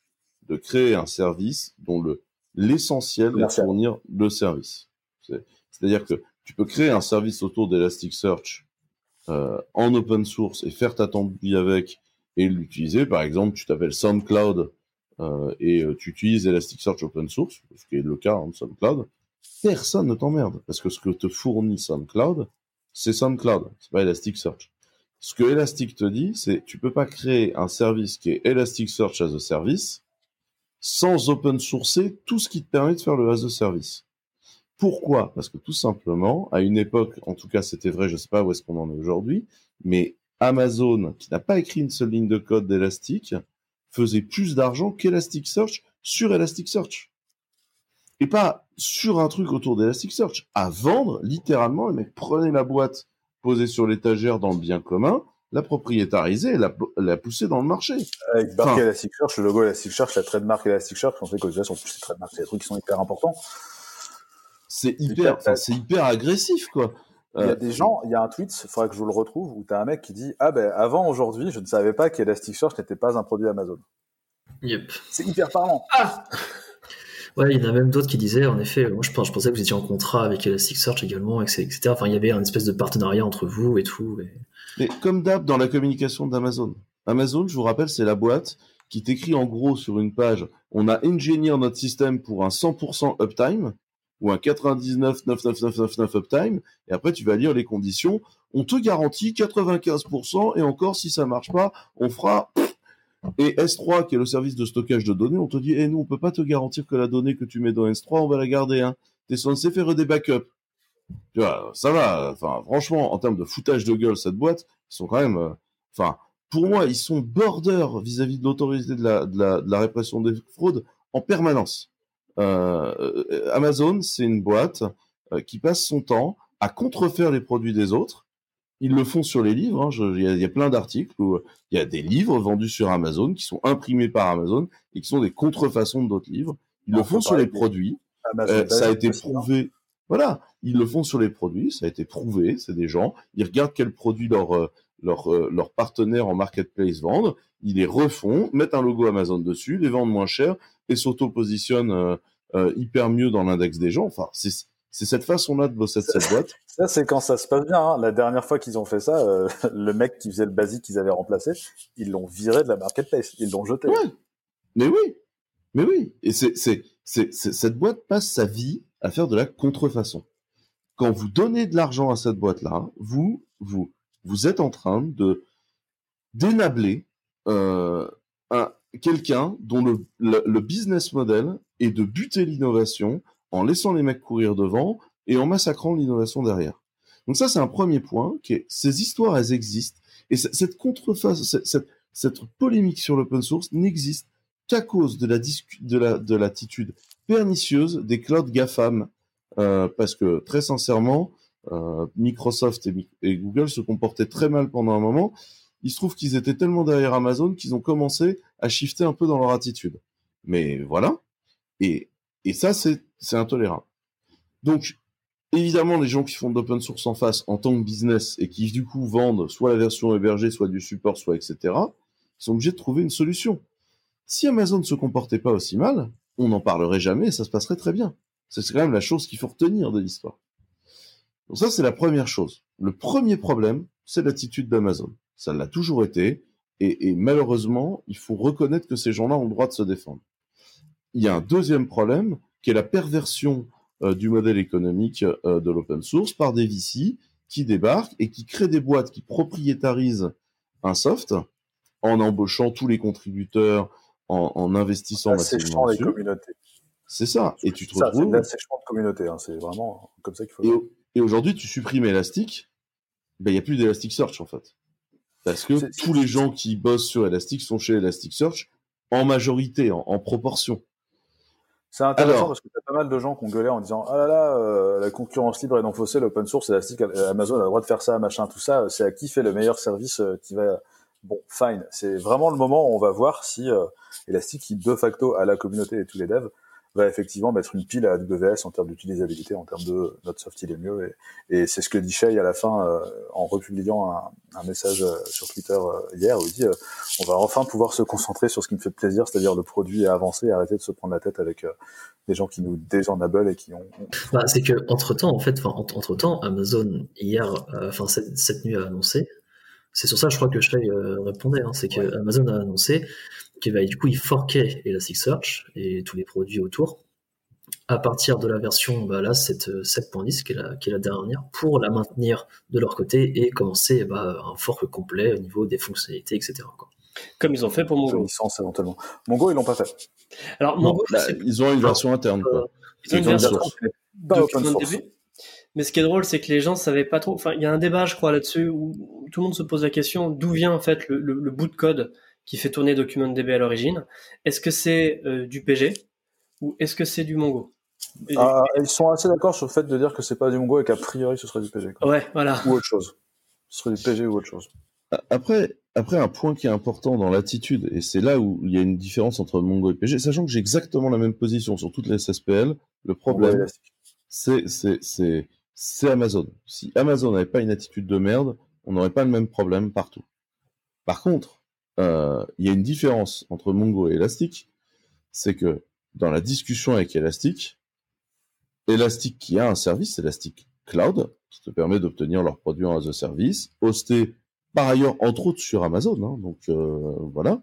de créer un service dont l'essentiel est de fournir le service. C'est-à-dire que tu peux créer un service autour d'Elasticsearch en open source et faire ta tambouille avec et l'utiliser. Par exemple, tu t'appelles SoundCloud et tu utilises Elasticsearch open source, ce qui est le cas de SoundCloud. Personne ne t'emmerde parce que ce que te fournit SoundCloud, c'est SoundCloud, c'est pas Elasticsearch. Ce que Elastic te dit, c'est tu peux pas créer un service qui est Elasticsearch as a service sans open sourcer tout ce qui te permet de faire le as a service. Pourquoi ? Parce que tout simplement, à une époque, en tout cas c'était vrai, je sais pas où est-ce qu'on en est aujourd'hui, mais Amazon, qui n'a pas écrit une seule ligne de code d'Elastic, faisait plus d'argent qu'Elasticsearch sur Elasticsearch. Et pas sur un truc autour d'Elasticsearch. À vendre, littéralement, le mec prenait la boîte posée sur l'étagère dans le bien commun, la propriétarisait et la poussait dans le marché. Avec marqué Elasticsearch, le logo Elasticsearch, la trademark Elasticsearch, on sait qu'aux US, ces trademarks, c'est des trucs qui sont hyper importants. C'est hyper agressif, quoi. Il y a des gens, il y a un tweet, il faudrait que je vous le retrouve, où tu as un mec qui dit « Ah ben, avant aujourd'hui, je ne savais pas qu'Elasticsearch n'était pas un produit Amazon. » Yep. C'est hyper parlant. Ah ouais, il y en a même d'autres qui disaient, en effet, moi je pensais que vous étiez en contrat avec Elasticsearch également, etc. Enfin, il y avait une espèce de partenariat entre vous et tout. Mais comme d'hab dans la communication d'Amazon. Amazon, je vous rappelle, c'est la boîte qui t'écrit en gros sur une page « On a ingénié notre système pour un 100% uptime » ou un 99,99999 uptime, et après tu vas lire les conditions, on te garantit 95%, et encore si ça marche pas, on fera... Et S3, qui est le service de stockage de données, on te dit, nous, on peut pas te garantir que la donnée que tu mets dans S3, on va la garder, hein. T'es censé faire des backups. Tu vois, ça va, enfin, franchement, en termes de foutage de gueule, cette boîte, ils sont quand même, pour moi, ils sont border vis-à-vis de l'autorité de la répression des fraudes en permanence. Amazon, c'est une boîte qui passe son temps à contrefaire les produits des autres. Ils le font sur les livres. Il y a plein d'articles où il y a des livres vendus sur Amazon qui sont imprimés par Amazon et qui sont des contrefaçons d'autres livres. Ils le font sur les produits. Ça a été prouvé. Voilà, ils le font sur les produits. Ça a été prouvé. C'est des gens. Ils regardent quels produits leurs partenaires en marketplace vendent. Ils les refont, mettent un logo Amazon dessus, les vendent moins cher et s'auto-positionnent hyper mieux dans l'index des gens. Enfin, c'est cette façon-là de bosser de cette boîte. Ça, c'est quand ça se passe bien. Hein. La dernière fois qu'ils ont fait ça, le mec qui faisait le basique qu'ils avaient remplacé, ils l'ont viré de la marketplace. Ils l'ont jeté. Ouais. Mais oui. Et cette boîte passe sa vie à faire de la contrefaçon. Quand vous donnez de l'argent à cette boîte-là, vous êtes en train de dénabler quelqu'un dont le business model est de buter l'innovation en laissant les mecs courir devant et en massacrant l'innovation derrière. Donc ça, c'est un premier point. Ces histoires, elles existent. Et cette contreface, cette polémique sur l'open source n'existe qu'à cause de l'attitude pernicieuse des clouds GAFAM. Parce que, très sincèrement, Microsoft et Google se comportaient très mal pendant un moment. Il se trouve qu'ils étaient tellement derrière Amazon qu'ils ont commencé à shifter un peu dans leur attitude. Mais voilà. Et ça, c'est intolérable. Donc, évidemment, les gens qui font de l'open source en face en tant que business et qui, du coup, vendent soit la version hébergée, soit du support, soit etc., sont obligés de trouver une solution. Si Amazon ne se comportait pas aussi mal, on n'en parlerait jamais et ça se passerait très bien. C'est quand même la chose qu'il faut retenir de l'histoire. Donc ça, c'est la première chose. Le premier problème, c'est l'attitude d'Amazon. Ça l'a toujours été. Et malheureusement, il faut reconnaître que ces gens-là ont le droit de se défendre. Il y a un deuxième problème, qui est la perversion du modèle économique de l'open source par des VC qui débarquent et qui créent des boîtes qui propriétarisent un soft en embauchant tous les contributeurs, en investissant massivement dessus. Les communautés. C'est ça. Et tu te retrouves... C'est l'assèchement de communauté. Hein. C'est vraiment comme ça qu'il faut... Et aujourd'hui, tu supprimes Elastic, il n'y a plus d'Elasticsearch, en fait. Parce que tous les gens qui bossent sur Elastic sont chez Elasticsearch en majorité, en proportion. C'est intéressant parce que tu as pas mal de gens qui ont gueulé en disant « Ah là là, la concurrence libre et non faussée, l'open source, Elastic, Amazon a le droit de faire ça, machin, tout ça. C'est à qui fait le meilleur service qui va... » Bon, fine. C'est vraiment le moment où on va voir si Elastic, qui de facto a la communauté et tous les devs, va effectivement mettre une pile à AWS en termes d'utilisabilité, en termes de notre soft il est mieux. Et c'est ce que dit Shay à la fin en republiant un message sur Twitter hier où il dit on va enfin pouvoir se concentrer sur ce qui me fait plaisir, c'est-à-dire le produit et avancer, et arrêter de se prendre la tête avec des gens qui nous désenabellent et qui ont... Bah, c'est que entre-temps, en fait, entre-temps, Amazon, hier, cette nuit a annoncé, c'est sur ça, je crois que Shay répondait, hein, c'est que Amazon a annoncé qu'il va, du coup, il forquait Elasticsearch et tous les produits autour à partir de la version, bah, là, 7.10, qui est la dernière, pour la maintenir de leur côté et commencer un fork complet au niveau des fonctionnalités, etc., quoi. Comme ils ont fait pour Mongo. Licence éventuellement. Mongo, ils l'ont pas fait. Alors, Mongo, ils ont une version interne, quoi. Ils ont une version open source. Mais ce qui est drôle, c'est que les gens savaient pas trop. Enfin, il y a un débat, je crois, là-dessus où tout le monde se pose la question d'où vient en fait le bout de code qui fait tourner DocumentDB à l'origine. Est-ce que c'est du PG ou est-ce que c'est du Mongo? Ils sont assez d'accord sur le fait de dire que c'est pas du Mongo et qu'a priori ce serait du PG. Quoi. Ouais, voilà. Ou autre chose. Ce serait du PG ou autre chose. Après, un point qui est important dans l'attitude, et c'est là où il y a une différence entre Mongo et PG, sachant que j'ai exactement la même position sur toutes les SSPL, le problème, c'est Amazon. Si Amazon n'avait pas une attitude de merde, on n'aurait pas le même problème partout. Par contre, il y a une différence entre Mongo et Elastic, c'est que dans la discussion avec Elastic qui a un service, Elastic Cloud, qui te permet d'obtenir leurs produits en as a service, hosté par ailleurs, entre autres sur Amazon, hein, donc voilà,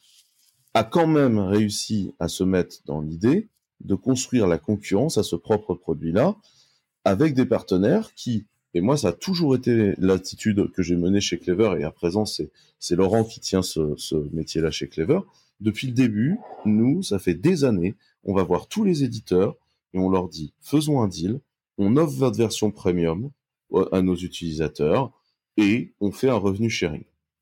a quand même réussi à se mettre dans l'idée de construire la concurrence à ce propre produit-là, avec des partenaires qui, et moi ça a toujours été l'attitude que j'ai menée chez Clever, et à présent c'est Laurent qui tient ce métier-là chez Clever. Depuis le début, nous, ça fait des années, on va voir tous les éditeurs et on leur dit, faisons un deal, on offre votre version premium à nos utilisateurs et on fait un revenu sharing.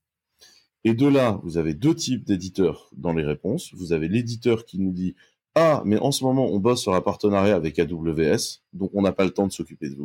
Et de là, vous avez deux types d'éditeurs dans les réponses. Vous avez l'éditeur qui nous dit « Ah, mais en ce moment, on bosse sur un partenariat avec AWS, donc on n'a pas le temps de s'occuper de vous. »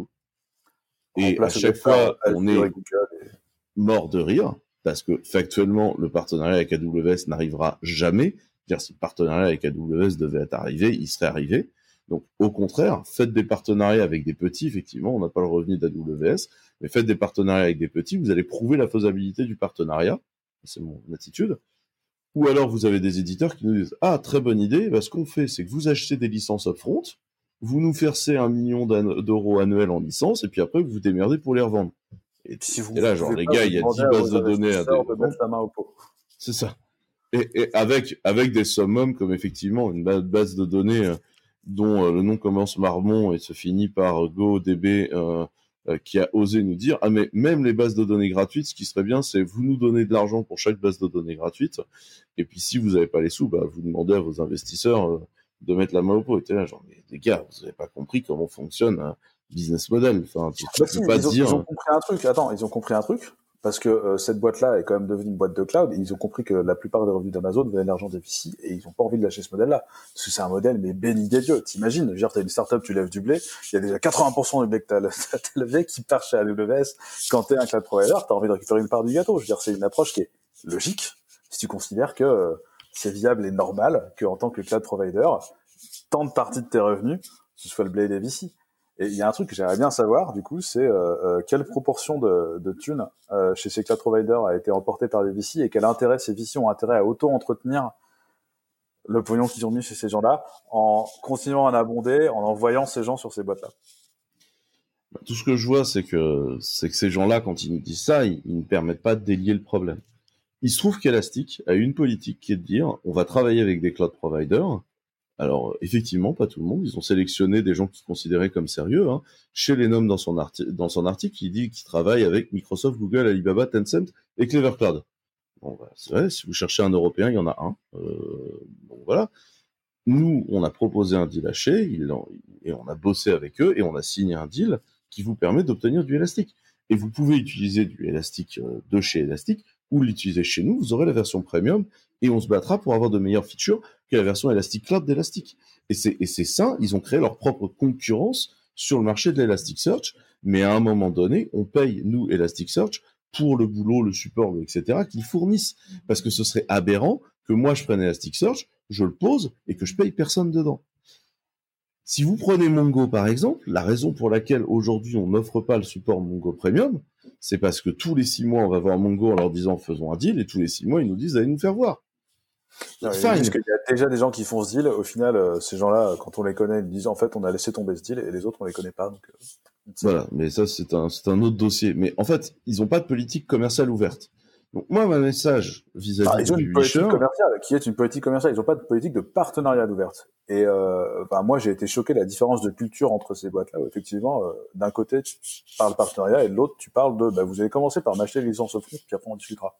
Et à chaque fois, on est mort de rire, parce que factuellement, le partenariat avec AWS n'arrivera jamais. C'est-à-dire, si le partenariat avec AWS devait être arrivé, il serait arrivé. Donc, au contraire, faites des partenariats avec des petits, effectivement, on n'a pas le revenu d'AWS, mais faites des partenariats avec des petits, vous allez prouver la faisabilité du partenariat. C'est mon attitude. Ou alors, vous avez des éditeurs qui nous disent « Ah, très bonne idée, ce qu'on fait, c'est que vous achetez des licences upfront, vous nous versez 1 million d'euros annuels en licence, et puis après, vous vous démerdez pour les revendre. » Et là, genre, les gars, il y a 10 bases de données à mettre la main au pot. C'est ça. Et avec des summums comme effectivement une base de données dont le nom commence Marmon et se finit par GoDB, qui a osé nous dire « Ah, mais même les bases de données gratuites, ce qui serait bien, c'est vous nous donnez de l'argent pour chaque base de données gratuite, et puis si vous n'avez pas les sous, vous demandez à vos investisseurs de mettre la main au pot. » Et t'es là, genre, mais les gars, vous n'avez pas compris comment fonctionne un business model. Enfin, tu peux pas dire... Ils ont compris un truc. Attends, ils ont compris un truc. Parce que cette boîte-là est quand même devenue une boîte de cloud, et ils ont compris que la plupart des revenus d'Amazon venaient de l'argent des VC, et ils n'ont pas envie de lâcher ce modèle-là. Parce que c'est un modèle, mais béni des dieux. T'imagines, je veux dire, t'as une startup, tu lèves du blé, il y a déjà 80% du blé que t'as levé qui part chez AWS. Quand t'es un cloud provider, t'as envie de récupérer une part du gâteau. Je veux dire, c'est une approche qui est logique, si tu considères que c'est viable et normal qu'en tant que cloud provider, tant de parties de tes revenus, ce soit le blé des VC. Et il y a un truc que j'aimerais bien savoir, du coup, c'est quelle proportion de thunes chez ces cloud providers a été emportée par des VC, et quel intérêt ces VC ont intérêt à auto-entretenir le pognon qu'ils ont mis chez ces gens-là en continuant à en abonder, en envoyant ces gens sur ces boîtes-là. Tout ce que je vois, c'est que ces gens-là, quand ils nous disent ça, ils ne permettent pas de délier le problème. Il se trouve qu'Elastic a une politique qui est de dire on va travailler avec des cloud providers. Alors, effectivement, pas tout le monde. Ils ont sélectionné des gens qu'ils considéraient comme sérieux. Hein. Chez Lenum, dans son article, il dit qu'il travaille avec Microsoft, Google, Alibaba, Tencent et Clever Cloud. Bon, c'est vrai, si vous cherchez un Européen, il y en a un. Bon, voilà. Nous, on a proposé un deal à Chez, et on a bossé avec eux, et on a signé un deal qui vous permet d'obtenir du Elastic. Et vous pouvez utiliser du Elastic de chez Elastic, ou l'utiliser chez nous, vous aurez la version premium, et on se battra pour avoir de meilleures features que la version Elastic Cloud d'Elastic. Et c'est ça, ils ont créé leur propre concurrence sur le marché de l'Elasticsearch, mais à un moment donné, on paye, nous, Elasticsearch, pour le boulot, le support, etc., qu'ils fournissent. Parce que ce serait aberrant que moi, je prenne Elasticsearch, je le pose, et que je paye personne dedans. Si vous prenez Mongo, par exemple, la raison pour laquelle aujourd'hui on n'offre pas le support Mongo Premium, C'est parce que tous les 6 mois, on va voir Mongo en leur disant faisons un deal, et tous les 6 mois, ils nous disent allez nous faire voir. Parce qu'il y a déjà des gens qui font ce deal. Au final, ces gens-là, quand on les connaît, ils disent en fait, on a laissé tomber ce deal, et les autres, on les connaît pas. Donc, voilà, mais ça, c'est un autre dossier. Mais en fait, ils n'ont pas de politique commerciale ouverte. Donc, moi, mon message vis-à-vis ils ont du une politique publisher, commerciale qui est une politique commerciale. Ils n'ont pas de politique de partenariat ouverte. Et moi, j'ai été choqué de la différence de culture entre ces boîtes-là. Où effectivement, d'un côté, tu parles partenariat, et de l'autre, tu parles de vous allez commencer par m'acheter les licences au front, puis après on discutera.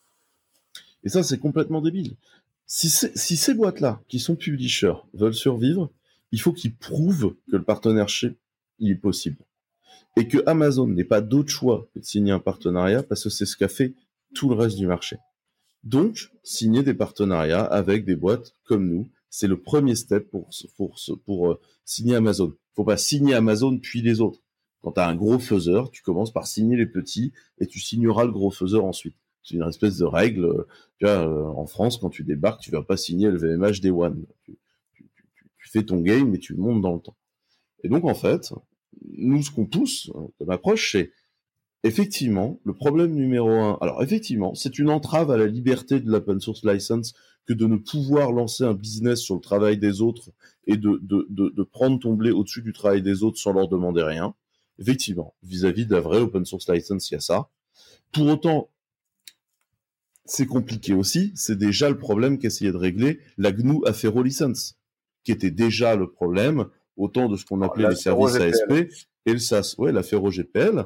et ça, c'est complètement débile. Si ces boîtes-là, qui sont publishers, veulent survivre, il faut qu'ils prouvent que le partenariat, il est possible. Et que Amazon n'ait pas d'autre choix que de signer un partenariat, parce que c'est ce qu'a fait tout le reste du marché. Donc, signer des partenariats avec des boîtes comme nous, c'est le premier step pour signer Amazon. Faut pas signer Amazon puis les autres. Quand tu as un gros faiseur, tu commences par signer les petits et tu signeras le gros faiseur ensuite. C'est une espèce de règle. Tu vois, en France, quand tu débarques, tu vas pas signer le VMH Day One. Tu fais ton game et tu montes dans le temps. Et donc, en fait, nous, ce qu'on pousse comme approche, c'est effectivement, le problème numéro 1, alors effectivement, c'est une entrave à la liberté de l'open source license que de ne pouvoir lancer un business sur le travail des autres et de prendre ton blé au-dessus du travail des autres sans leur demander rien. Effectivement, vis-à-vis de la vraie open source license, il y a ça. Pour autant, c'est compliqué aussi, c'est déjà le problème qu'essayait de régler la GNU Affero License, qui était déjà le problème, autant de ce qu'on appelait les services ASP et le SAS. Ouais, l'Affero GPL.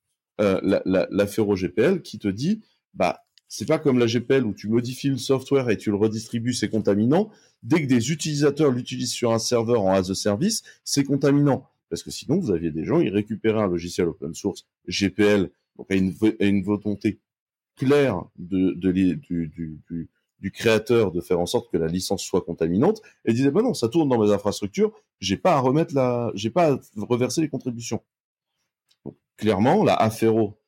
L'Affero GPL qui te dit, c'est pas comme la GPL où tu modifies le software et tu le redistribues, c'est contaminant. Dès que des utilisateurs l'utilisent sur un serveur en as a service, c'est contaminant. Parce que sinon, vous aviez des gens, ils récupéraient un logiciel open source GPL, donc à une volonté claire du créateur de faire en sorte que la licence soit contaminante, et disaient, non, ça tourne dans mes infrastructures, j'ai pas à reverser les contributions. Donc, clairement, la Affero,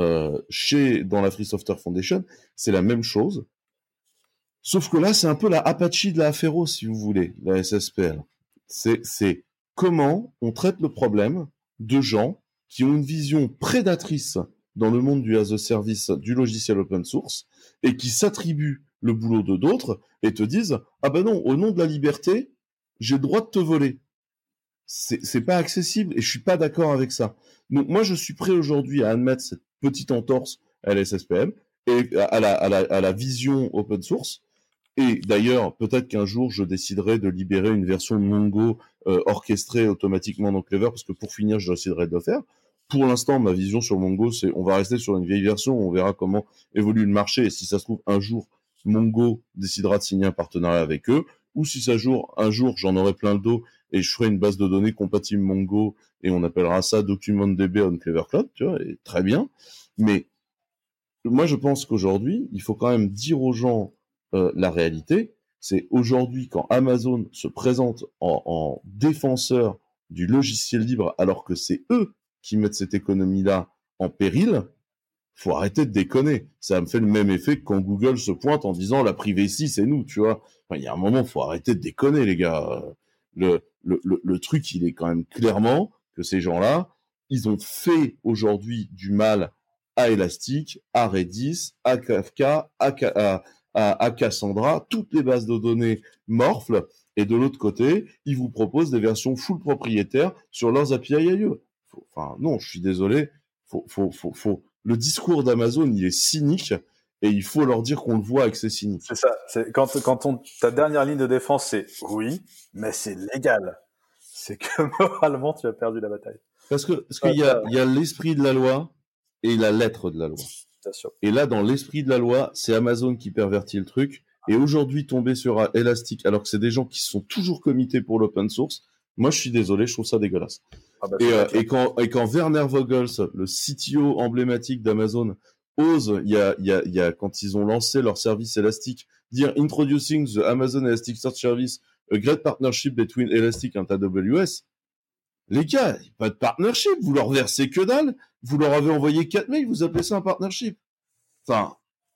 dans la Free Software Foundation, c'est la même chose. Sauf que là, c'est un peu la Apache de la Affero, si vous voulez, la SSPL. C'est comment on traite le problème de gens qui ont une vision prédatrice dans le monde du as a service, du logiciel open source, et qui s'attribuent le boulot de d'autres et te disent, non, au nom de la liberté, j'ai le droit de te voler. C'est pas accessible et je suis pas d'accord avec ça. Donc moi je suis prêt aujourd'hui à admettre cette petite entorse à la SSPM et à la vision open source. Et d'ailleurs, peut-être qu'un jour je déciderai de libérer une version de Mongo orchestrée automatiquement dans Clever, parce que pour finir, je déciderai de le faire. Pour l'instant, ma vision sur Mongo, c'est on va rester sur une vieille version, on verra comment évolue le marché, et si ça se trouve, un jour, Mongo décidera de signer un partenariat avec eux, ou si un jour, j'en aurai plein le dos, et je ferai une base de données compatible Mongo, et on appellera ça DocumentDB on Clever Cloud, tu vois, et très bien. Mais moi, je pense qu'aujourd'hui, il faut quand même dire aux gens la réalité. C'est aujourd'hui, quand Amazon se présente en défenseur du logiciel libre, alors que c'est eux qui mettent cette économie-là en péril, faut arrêter de déconner. Ça me fait le même effet que quand Google se pointe en disant la privacy, c'est nous, tu vois. Enfin, il y a un moment, faut arrêter de déconner, les gars. Le truc, il est quand même clairement que ces gens-là, ils ont fait aujourd'hui du mal à Elastic, à Redis, à Kafka, à Cassandra, toutes les bases de données morflent, et de l'autre côté, ils vous proposent des versions full propriétaires sur leurs API IE. Non, je suis désolé, le discours d'Amazon, il est cynique, et il faut leur dire qu'on le voit avec ces cyniques. C'est ça. Ta dernière ligne de défense, c'est oui, mais c'est légal. C'est que moralement, tu as perdu la bataille. Parce qu'il y a l'esprit de la loi et la lettre de la loi. Bien sûr. Et là, dans l'esprit de la loi, c'est Amazon qui pervertit le truc. Et aujourd'hui, tomber sur Elastic, alors que c'est des gens qui sont toujours comités pour l'open source, moi, je suis désolé, je trouve ça dégueulasse. Et quand Werner Vogels, le CTO emblématique d'Amazon, ose, quand ils ont lancé leur service Elastic, dire Introducing the Amazon Elastic Search Service, a great partnership between Elastic and AWS. Les gars, il n'y a pas de partnership, vous leur versez que dalle, vous leur avez envoyé 4 mails, vous appelez ça un partnership. Enfin.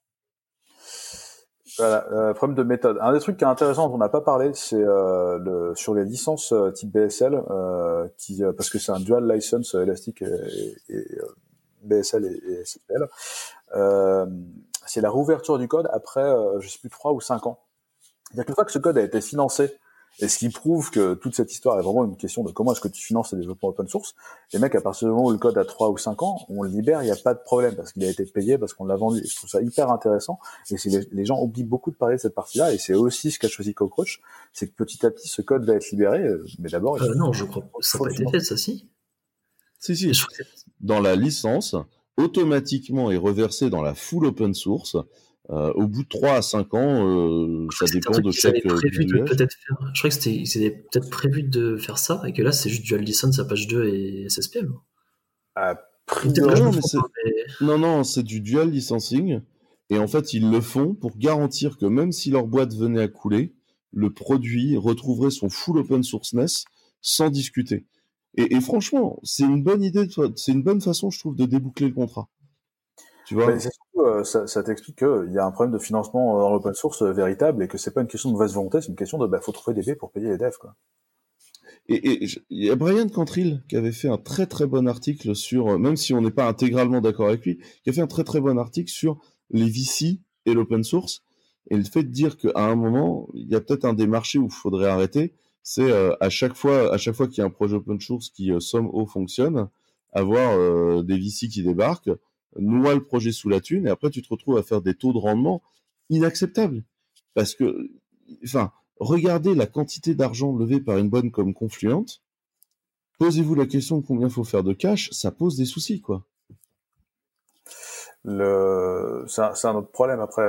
Voilà, problème de méthode. Un des trucs qui est intéressant dont on n'a pas parlé, c'est sur les licences type BSL, parce que c'est un dual license Elastic et BSL et SSL, c'est la réouverture du code après, je sais plus, 3 ou 5 ans. C'est-à-dire qu'une fois que ce code a été financé, et ce qui prouve que toute cette histoire est vraiment une question de comment est-ce que tu finances le développement open source, les mecs, à partir du moment où le code a 3 ou 5 ans, on le libère, il n'y a pas de problème, parce qu'il a été payé, parce qu'on l'a vendu. Et je trouve ça hyper intéressant, et les gens oublient beaucoup de parler de cette partie-là, et c'est aussi ce qu'a choisi Cockroach, c'est que petit à petit, ce code va être libéré, mais d'abord... Non, je crois ça n'a pas été fait, ça, si. Si. Dans la licence, automatiquement est reversé dans la full open source. Au bout de 3 à 5 ans, ça dépend de chaque bibliothèque. Je crois que c'était peut-être prévu de faire ça, et que là, c'est juste dual license à page 2 et SSPL. Non, c'est du dual licensing. Et en fait, ils le font pour garantir que même si leur boîte venait à couler, le produit retrouverait son full open sourceness sans discuter. Et franchement, c'est une bonne idée, c'est une bonne façon, je trouve, de déboucler le contrat. Tu vois, surtout, ça t'explique qu'il y a un problème de financement dans l'open source véritable et que c'est pas une question de mauvaise volonté, c'est une question de faut trouver des baies pour payer les devs, quoi. Et il y a Brian Cantrill qui avait fait un très très bon article sur, même si on n'est pas intégralement d'accord avec lui, qui a fait un très très bon article sur les VC et l'open source, et le fait de dire qu'à un moment, il y a peut-être un des marchés où il faudrait arrêter, c'est à chaque fois qu'il y a un projet open source qui somehow fonctionne, avoir des VC qui débarquent, noie le projet sous la thune, et après tu te retrouves à faire des taux de rendement inacceptables. Parce que, regardez la quantité d'argent levé par une bonne comme Confluent, posez-vous la question de combien il faut faire de cash, ça pose des soucis, quoi. C'est un autre problème après,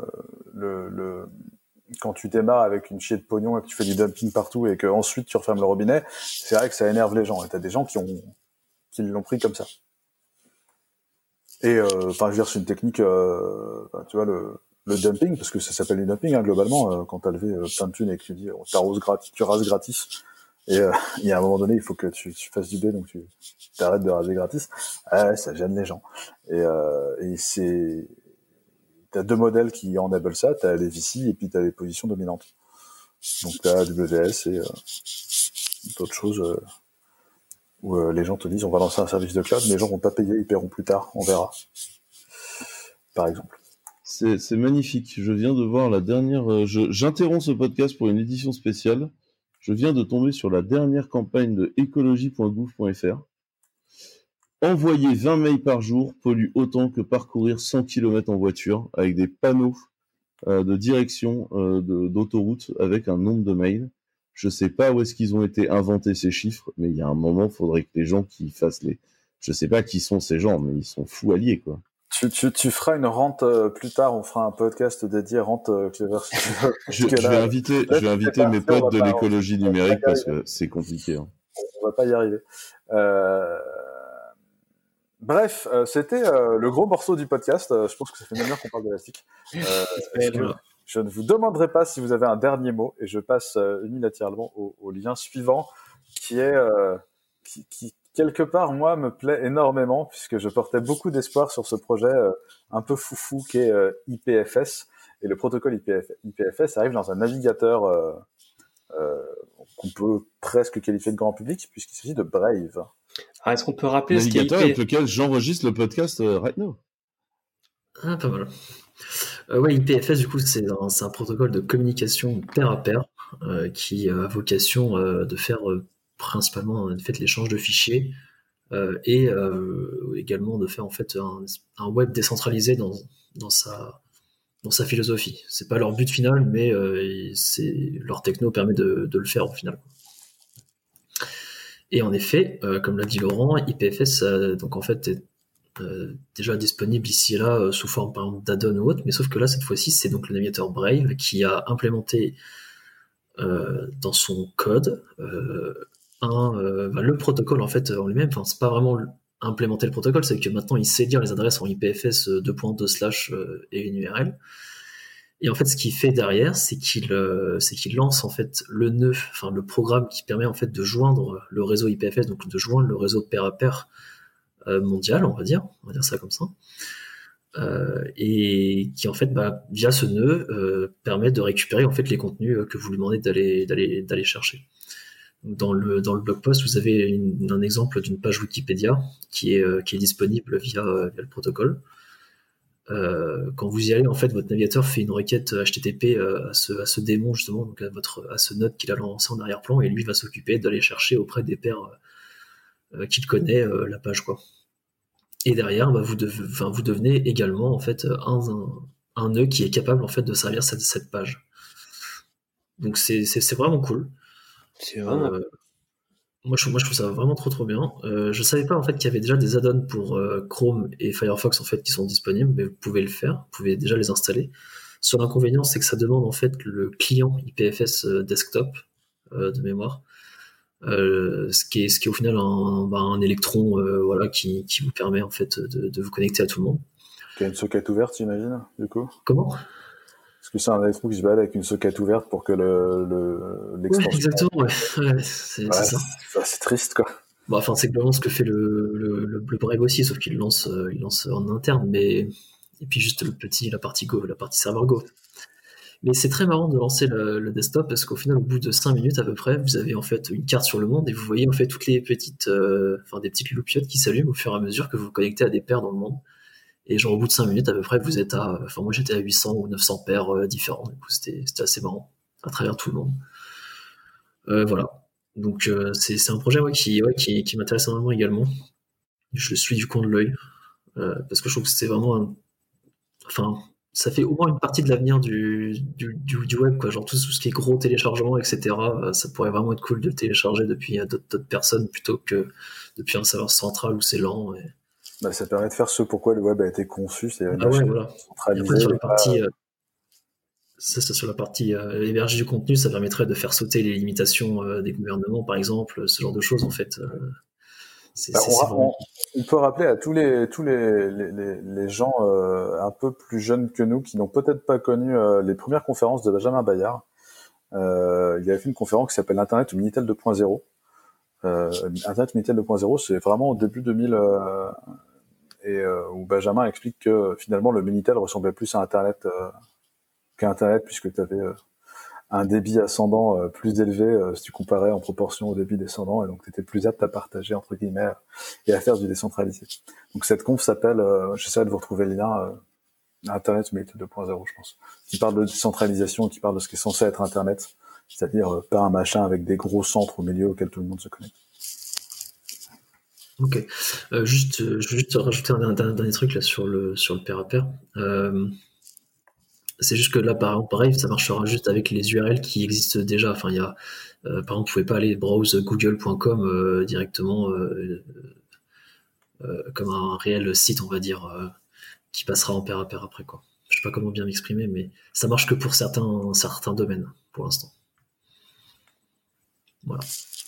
quand tu démarres avec une chier de pognon et que tu fais du dumping partout et que ensuite tu refermes le robinet, c'est vrai que ça énerve les gens, et t'as des gens qui l'ont pris comme ça. Et je veux dire, c'est une technique, tu vois, le dumping, parce que ça s'appelle du dumping, globalement, quand t'as levé plein de thunes et que tu dis tu rases gratis, et il y a un moment donné, il faut que tu fasses du B, donc tu t'arrêtes de raser gratis. Ça gêne les gens. Et t'as deux modèles qui enable ça, t'as les VC et puis t'as les positions dominantes. Donc t'as AWS et d'autres choses où les gens te disent on va lancer un service de cloud, mais les gens vont pas payer, ils paieront plus tard, on verra. Par exemple. C'est magnifique. Je viens de voir la dernière... J'interromps ce podcast pour une édition spéciale. Je viens de tomber sur la dernière campagne de écologie.gouv.fr. Envoyer 20 mails par jour pollue autant que parcourir 100 km en voiture, avec des panneaux de direction d'autoroute avec un nombre de mails. Je sais pas où est-ce qu'ils ont été inventés ces chiffres, mais il y a un moment, il faudrait que les gens qui fassent les... Je sais pas qui sont ces gens, mais ils sont fous alliés, quoi. Tu feras une rente plus tard, on fera un podcast dédié rente Clever. Je vais inviter mes potes de l'écologie numérique parce que c'est compliqué. Hein. On va pas y arriver. Bref, c'était le gros morceau du podcast. Je pense que ça fait une heure qu'on parle d'élastique. Je ne vous demanderai pas si vous avez un dernier mot et je passe unilatéralement au lien suivant qui est qui quelque part, moi, me plaît énormément puisque je portais beaucoup d'espoir sur ce projet un peu foufou qui est IPFS. Et le protocole IPFS arrive dans un navigateur qu'on peut presque qualifier de grand public puisqu'il s'agit de Brave. Alors, est-ce qu'on peut rappeler navigateur avec lequel j'enregistre le podcast right now. Ah, pas mal. Ouais, IPFS, du coup, c'est un protocole de communication pair à pair qui a vocation de faire principalement en fait l'échange de fichiers et également de faire en fait un web décentralisé dans sa philosophie. C'est pas leur but final, mais leur techno permet de le faire au final. Et en effet, comme l'a dit Laurent, IPFS donc en fait est déjà disponible ici et là sous forme par exemple d'add-on ou autre, mais sauf que là cette fois-ci c'est donc le navigateur Brave qui a implémenté dans son code le protocole en fait en lui-même. Enfin, c'est pas vraiment implémenter le protocole, c'est que maintenant il sait lire les adresses en IPFS 2.2/ et une URL. Et en fait, ce qu'il fait derrière, c'est qu'il lance en fait le nœud, enfin le programme qui permet en fait de joindre le réseau IPFS, donc de joindre le réseau pair à pair mondial, on va dire ça comme ça, et qui en fait, via ce nœud, permet de récupérer en fait les contenus que vous lui demandez d'aller chercher. Dans le blog post, vous avez un exemple d'une page Wikipédia qui est disponible via le protocole. Quand vous y allez, en fait, votre navigateur fait une requête HTTP à ce démon, justement, donc à ce node qu'il a lancé en arrière-plan, et lui va s'occuper d'aller chercher auprès des pairs qu'il connaît la page, quoi. Et derrière, vous devenez également en fait un nœud qui est capable en fait de servir cette page. Donc c'est vraiment cool. C'est vraiment. Moi je trouve ça vraiment trop bien. Je savais pas en fait qu'il y avait déjà des add-ons pour Chrome et Firefox en fait qui sont disponibles, mais vous pouvez le faire, vous pouvez déjà les installer. Seul inconvénient, c'est que ça demande en fait le client IPFS desktop de mémoire. Ce qui est au final un électron voilà, qui vous permet en fait de vous connecter à tout le monde. Qui a une socket ouverte, j'imagine, du coup. Comment ? Est-ce que c'est un électron qui se balade avec une socket ouverte pour que l'extension... Ouais, exactement, ouais. C'est ça. C'est triste, quoi. Bon, enfin, c'est globalement ce que fait le Brave aussi, sauf qu'il lance en interne, mais et puis juste la partie Go, la partie serveur Go. Mais c'est très marrant de lancer le desktop parce qu'au final, au bout de 5 minutes à peu près, vous avez en fait une carte sur le monde et vous voyez en fait toutes les petites, des petites loupiottes qui s'allument au fur et à mesure que vous vous connectez à des paires dans le monde. Et genre au bout de 5 minutes à peu près, vous êtes moi j'étais à 800 ou 900 paires différents. Du coup, c'était assez marrant à travers tout le monde. Voilà. Donc c'est un projet qui m'intéresse énormément également. Je le suis du coin de l'œil parce que je trouve que c'est vraiment ça fait au moins une partie de l'avenir du web, quoi. Genre tout ce qui est gros téléchargement, etc. Ça pourrait vraiment être cool de le télécharger depuis d'autres personnes plutôt que depuis un serveur central où c'est lent. Ça permet de faire ce pourquoi le web a été conçu, c'est-à-dire une machine centralisée. Après, sur la partie héberger du contenu, ça permettrait de faire sauter les limitations des gouvernements, par exemple, ce genre de choses, en fait. On peut rappeler à tous les gens un peu plus jeunes que nous qui n'ont peut-être pas connu les premières conférences de Benjamin Bayard. Il avait fait une conférence qui s'appelle Internet ou Minitel 2.0. Internet Minitel 2.0, c'est vraiment au début 2000 où Benjamin explique que finalement le Minitel ressemblait plus à Internet qu'à Internet puisque tu avais un débit ascendant plus élevé si tu comparais en proportion au débit descendant, et donc tu étais plus apte à partager, entre guillemets, et à faire du décentralisé. Donc cette conf s'appelle, j'essaierai de vous retrouver le lien, Internet Minitel 2.0, je pense, qui parle de décentralisation, qui parle de ce qui est censé être Internet, c'est-à-dire pas un machin avec des gros centres au milieu auxquels tout le monde se connecte. Ok. Je veux juste rajouter un dernier truc là sur le pair à pair. C'est juste que là, par exemple, pareil, ça marchera juste avec les URL qui existent déjà. Enfin, il y a, par exemple, vous pouvez pas aller browse google.com directement comme un réel site, on va dire, qui passera en pair à pair après, quoi. Je sais pas comment bien m'exprimer, mais ça marche que pour certains domaines pour l'instant. Voilà.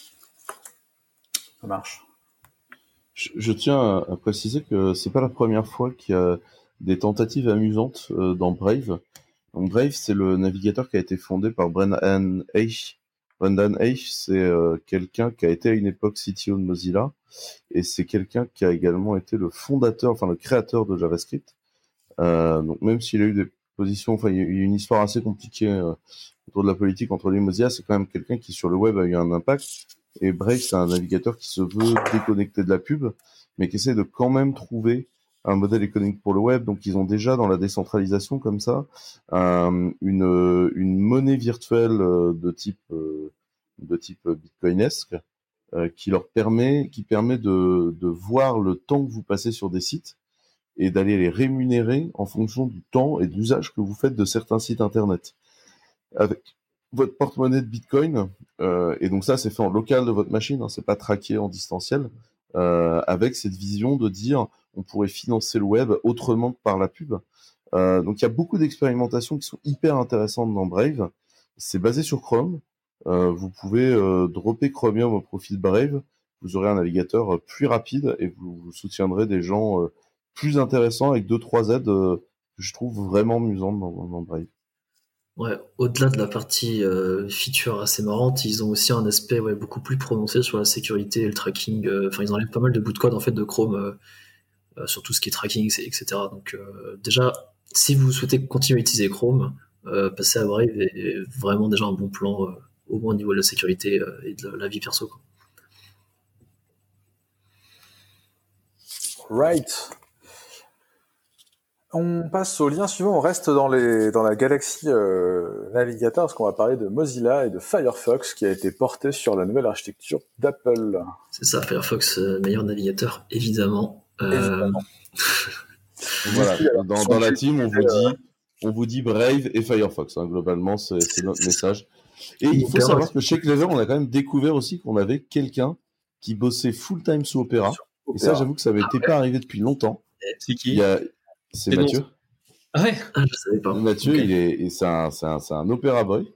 Ça marche. Je tiens à préciser que c'est pas la première fois qu'il y a des tentatives amusantes dans Brave. Donc Brave, c'est le navigateur qui a été fondé par Brendan Eich. Brendan Eich, c'est quelqu'un qui a été à une époque CTO de Mozilla, et c'est quelqu'un qui a également été le fondateur, enfin le créateur de JavaScript. Donc même s'il a eu des positions, il y a eu une histoire assez compliquée autour de la politique entre lui et Mozilla, c'est quand même quelqu'un qui sur le web a eu un impact. Et Brave, c'est un navigateur qui se veut déconnecté de la pub, mais qui essaie de quand même trouver un modèle économique pour le web. Donc ils ont déjà dans la décentralisation comme ça une monnaie virtuelle de type bitcoinesque qui permet de voir le temps que vous passez sur des sites et d'aller les rémunérer en fonction du temps et de l'usage que vous faites de certains sites internet. Avec votre porte-monnaie de Bitcoin, et donc ça c'est fait en local de votre machine, c'est pas traqué en distanciel, avec cette vision de dire on pourrait financer le web autrement que par la pub. Donc il y a beaucoup d'expérimentations qui sont hyper intéressantes dans Brave. C'est basé sur Chrome. Vous pouvez dropper Chromium au profit de Brave. Vous aurez un navigateur plus rapide et vous soutiendrez des gens plus intéressants avec 2-3 aides que je trouve vraiment amusantes dans Brave. Ouais, au-delà de la partie feature assez marrante, ils ont aussi un aspect beaucoup plus prononcé sur la sécurité et le tracking. Ils enlèvent pas mal de bouts de code en fait de Chrome sur tout ce qui est tracking, etc. Donc déjà, si vous souhaitez continuer à utiliser Chrome, passer à Brave est vraiment déjà un bon plan au moins au niveau de la sécurité et de la vie perso, quoi. Right. On passe au lien suivant, on reste dans la galaxie navigateur, parce qu'on va parler de Mozilla et de Firefox, qui a été porté sur la nouvelle architecture d'Apple. C'est ça, Firefox, meilleur navigateur, évidemment. Évidemment. Voilà, dans la team, on vous dit Brave et Firefox, hein, globalement, c'est notre message. Et il faut savoir que chez Clever, on a quand même découvert aussi qu'on avait quelqu'un qui bossait full-time sous Opera. Et ça, j'avoue que ça n'était pas arrivé depuis longtemps. C'est qui? C'est Mathieu. Ah ouais. Je savais pas. Mathieu, Okay. c'est un Opera Boy.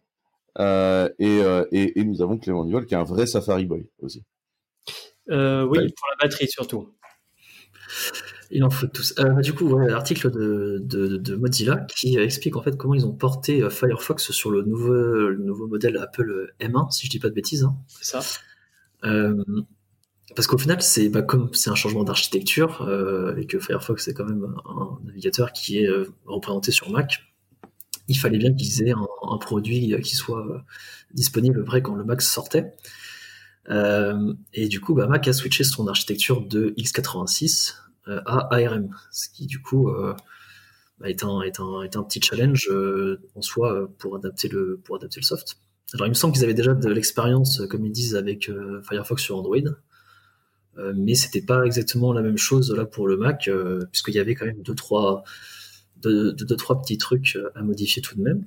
Et nous avons Clément Nivol qui est un vrai Safari Boy aussi. Oui, pour la batterie surtout. Il en faut tous. Du coup, l'article de Mozilla qui explique en fait comment ils ont porté Firefox sur le nouveau modèle Apple M1, si je dis pas de bêtises. Hein. C'est ça. Parce qu'au final, comme c'est un changement d'architecture et que Firefox est quand même un navigateur qui est représenté sur Mac, il fallait bien qu'ils aient un produit qui soit disponible après quand le Mac sortait. Et du coup, Mac a switché son architecture de x86 à ARM, ce qui du coup est un petit challenge en soi pour adapter le soft. Alors il me semble qu'ils avaient déjà de l'expérience, comme ils disent, avec Firefox sur Android. Mais c'était pas exactement la même chose là pour le Mac, puisqu'il y avait quand même deux, trois petits trucs à modifier tout de même.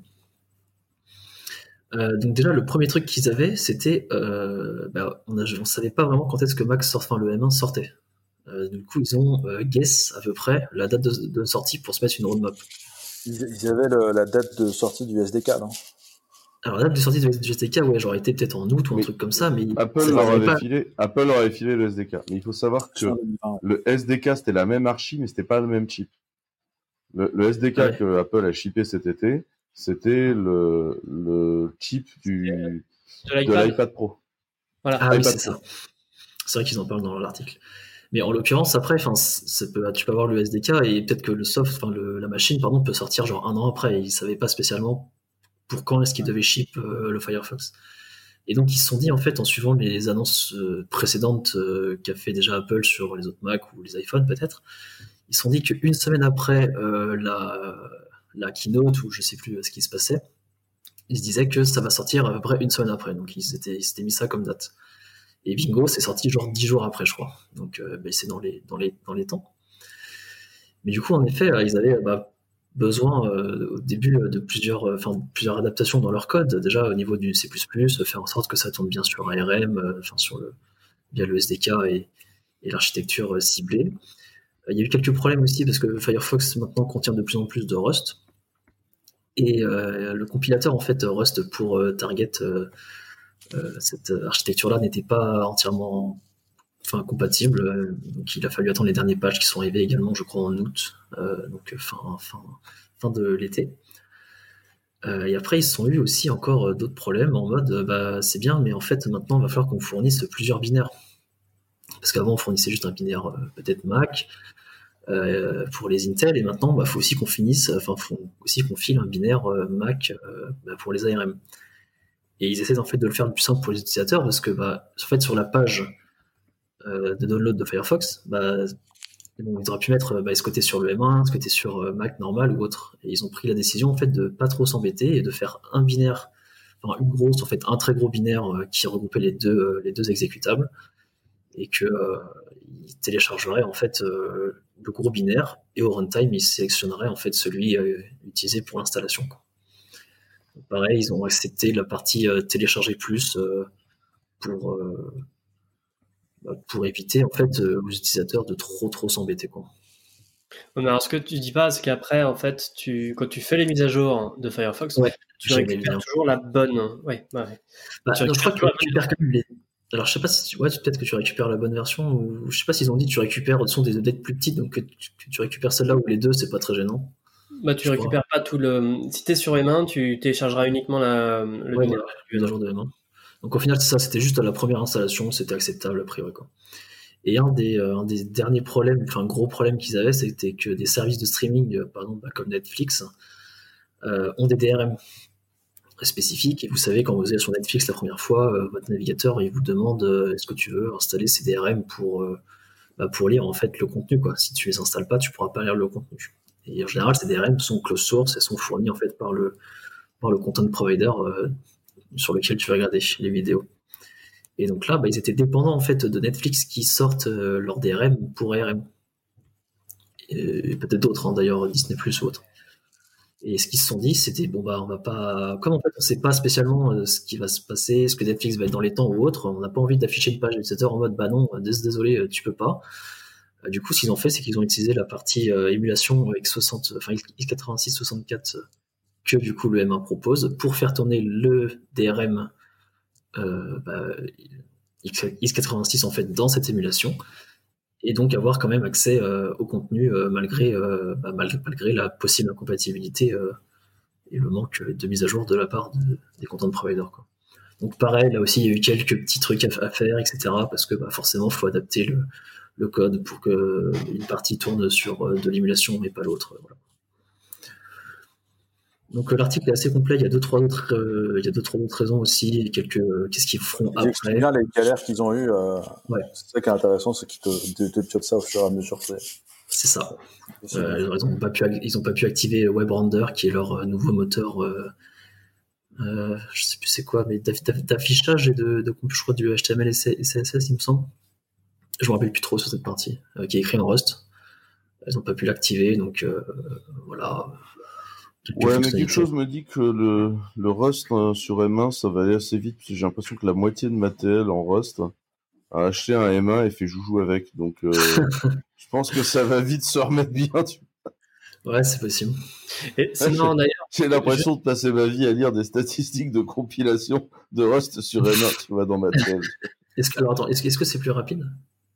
Donc déjà, le premier truc qu'ils avaient, c'était on savait pas vraiment quand est-ce que le M1 sortait. Du coup, ils ont guess à peu près la date de sortie pour se mettre une roadmap. Ils avaient la date de sortie du SDK, non? Alors la date de sortie du SDK, j'aurais été peut-être en août ou un truc comme ça, mais Apple leur avait filé le SDK. Mais il faut savoir que le SDK c'était la même archi, mais c'était pas le même chip. Le SDK que Apple a shippé cet été, c'était le chip de l'iPad Pro. Voilà. Ah oui, c'est ça. C'est vrai qu'ils en parlent dans l'article. Mais en l'occurrence, après, tu peux avoir le SDK et peut-être que la machine, peut sortir genre un an après. Ils savaient pas spécialement pour quand est-ce qu'ils devaient ship le Firefox. Et donc ils se sont dit, en fait, en suivant les annonces précédentes qu'a fait déjà Apple sur les autres Mac ou les iPhones peut-être, ils se sont dit qu'une semaine après la keynote, ou je sais plus ce qui se passait, ils se disaient que ça va sortir à peu près une semaine après. Donc ils s'étaient mis ça comme date. Et bingo, c'est sorti genre 10 jours après, je crois. Donc c'est dans les temps. Mais du coup, en effet, ils avaient besoin au début de plusieurs adaptations dans leur code. Déjà au niveau du C++, faire en sorte que ça tourne bien sur ARM, via le SDK et l'architecture ciblée. Il y a eu quelques problèmes aussi parce que Firefox maintenant contient de plus en plus de Rust. Et le compilateur en fait Rust pour Target, cette architecture-là n'était pas entièrement compatible. Donc il a fallu attendre les derniers patchs qui sont arrivés également, je crois, en août, donc fin de l'été. Et après, ils se sont eu aussi encore d'autres problèmes en mode c'est bien, mais en fait maintenant il va falloir qu'on fournisse plusieurs binaires. Parce qu'avant on fournissait juste un binaire peut-être Mac pour les Intel, et maintenant faut aussi qu'on file un binaire Mac pour les ARM. Et ils essaient en fait de le faire le plus simple pour les utilisateurs, parce que en fait sur la page de download de Firefox, ils auraient pu mettre ce côté sur le M1, ce côté sur Mac normal ou autre. Et ils ont pris la décision en fait de pas trop s'embêter et de faire un binaire, un très gros binaire qui regroupait les deux exécutables, et que ils téléchargeraient en fait le gros binaire, et au runtime ils sélectionneraient en fait celui utilisé pour l'installation. Donc, pareil, ils ont accepté la partie télécharger plus pour éviter en fait aux utilisateurs de trop s'embêter, quoi. Mais alors ce que tu dis pas, c'est qu'après en fait quand tu fais les mises à jour de Firefox, tu récupères toujours la bonne. Je crois que tu récupères quand même les. Alors je sais pas si peut-être que tu récupères la bonne version, ou je sais pas s'ils ont dit que tu récupères des updates plus petites, donc que tu récupères celle-là ou les deux, c'est pas très gênant. Tu récupères pas tout le. Si t'es sur M1, tu téléchargeras uniquement le binaire. Mise à jour de M1. Donc au final, c'est ça, c'était juste à la première installation, c'était acceptable a priori, quoi. Et un des derniers problèmes, gros problèmes qu'ils avaient, c'était que des services de streaming, par exemple comme Netflix, ont des DRM. spécifique. Et vous savez, quand vous allez sur Netflix la première fois, votre navigateur, il vous demande est-ce que tu veux installer ces DRM pour lire en fait le contenu, quoi. Si tu les installes pas, tu pourras pas lire le contenu. Et en général, ces DRM sont closed source, elles sont fournies en fait par le content provider sur lequel tu vas regarder les vidéos. Et donc là, ils étaient dépendants en fait de Netflix qui sortent leur DRM pour ARM. Et peut-être d'autres, hein, d'ailleurs, Disney Plus ou autre. Et ce qu'ils se sont dit, c'était on va pas, comme en fait on sait pas spécialement ce qui va se passer, ce que Netflix va être dans les temps ou autre, on n'a pas envie d'afficher une page utilisateur en mode non, désolé, tu peux pas. Du coup, ce qu'ils ont fait, c'est qu'ils ont utilisé la partie émulation x86-64 que du coup le M1 propose pour faire tourner le DRM x86 en fait dans cette émulation et donc avoir quand même accès au contenu malgré la possible incompatibilité et le manque de mise à jour de la part des content providers, quoi. Donc pareil, là aussi il y a eu quelques petits trucs à faire, etc. parce que forcément il faut adapter le code pour que une partie tourne sur de l'émulation mais pas l'autre. Voilà. Donc l'article est assez complet. Il y a deux trois autres raisons aussi. Et qu'est-ce qu'ils feront Ils expliquent bien les galères qu'ils ont eues. Ouais. C'est ça qui est intéressant, c'est qu'ils te piotent ça au fur et à mesure. C'est ça. Ils n'ont pas pu activer WebRender, qui est leur nouveau moteur. Je sais plus c'est quoi, mais d'affichage et de je crois du HTML et CSS, il me semble. Je me rappelle plus trop sur cette partie, qui est écrit en Rust. Ils n'ont pas pu l'activer, donc voilà. Ouais, mais quelque chose me dit que le Rust sur M1, ça va aller assez vite, parce que j'ai l'impression que la moitié de ma TL en Rust a acheté un M1 et fait joujou avec. Donc, je pense que ça va vite se remettre bien. Ouais, c'est possible. Et c'est marrant d'ailleurs. J'ai l'impression de passer ma vie à lire des statistiques de compilation de Rust sur M1, tu vois, dans ma TL. Est-ce que c'est plus rapide ?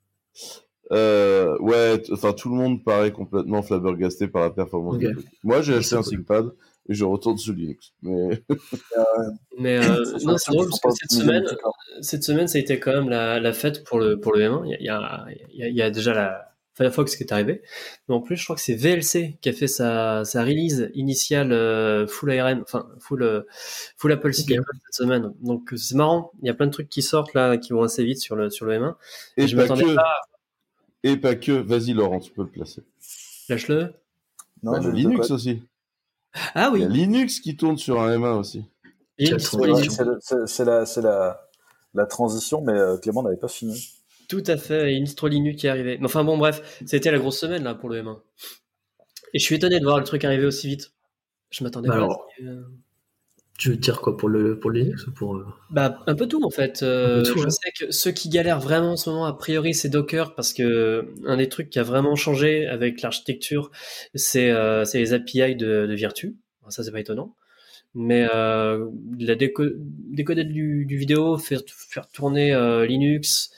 Ouais, enfin tout le monde paraît complètement flabbergasté par la performance du truc. Moi j'ai acheté un ThinkPad et je retourne sous Linux. Mais non, c'est drôle parce que cette semaine ça a été quand même la fête pour le M1. Il y a déjà la Firefox qui est arrivée, mais en plus je crois que c'est VLC qui a fait sa release initiale full ARM, enfin full Apple Silicon cette semaine. Donc c'est marrant, il y a plein de trucs qui sortent là qui vont assez vite sur le M1. Et je m'attendais pas. Et pas que. Vas-y, Laurent, tu peux le placer. Lâche-le. Non, le Linux aussi. Ah oui. Il y a Linux qui tourne sur un M1 aussi. C'est la transition, mais Clément n'avait pas fini. Tout à fait, une distro Linux qui est arrivée. Enfin bon, bref, c'était la grosse semaine là pour le M1. Et je suis étonné de voir le truc arriver aussi vite. Je m'attendais pas. Alors, tu veux dire quoi pour le Linux ou pour un peu tout en fait. Je sais que ceux qui galèrent vraiment en ce moment, a priori, c'est Docker parce que un des trucs qui a vraiment changé avec l'architecture, c'est les API de Virtue. Alors, ça, c'est pas étonnant. Mais la décodette du vidéo, faire tourner Linux,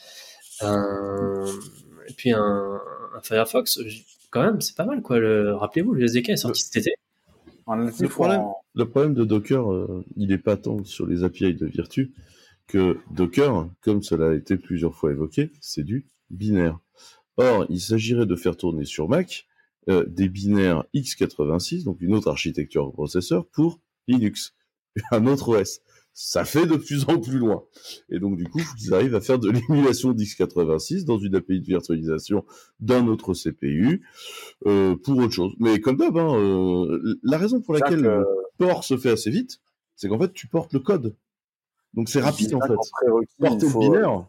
et puis un Firefox, quand même, c'est pas mal quoi. Rappelez-vous, le SDK est sorti cet été. Le problème de Docker, il est pas tant sur les API de Virtue que Docker, comme cela a été plusieurs fois évoqué, c'est du binaire. Or, il s'agirait de faire tourner sur Mac des binaires x86, donc une autre architecture de processeur, pour Linux, un autre OS. Ça fait de plus en plus loin. Et donc, du coup, ils arrivent à faire de l'émulation d'x86 dans une API de virtualisation d'un autre CPU pour autre chose. Mais comme d'hab, la raison pour laquelle le port se fait assez vite, c'est qu'en fait, tu portes le code. Donc, c'est rapide, en fait. Porter au binaire.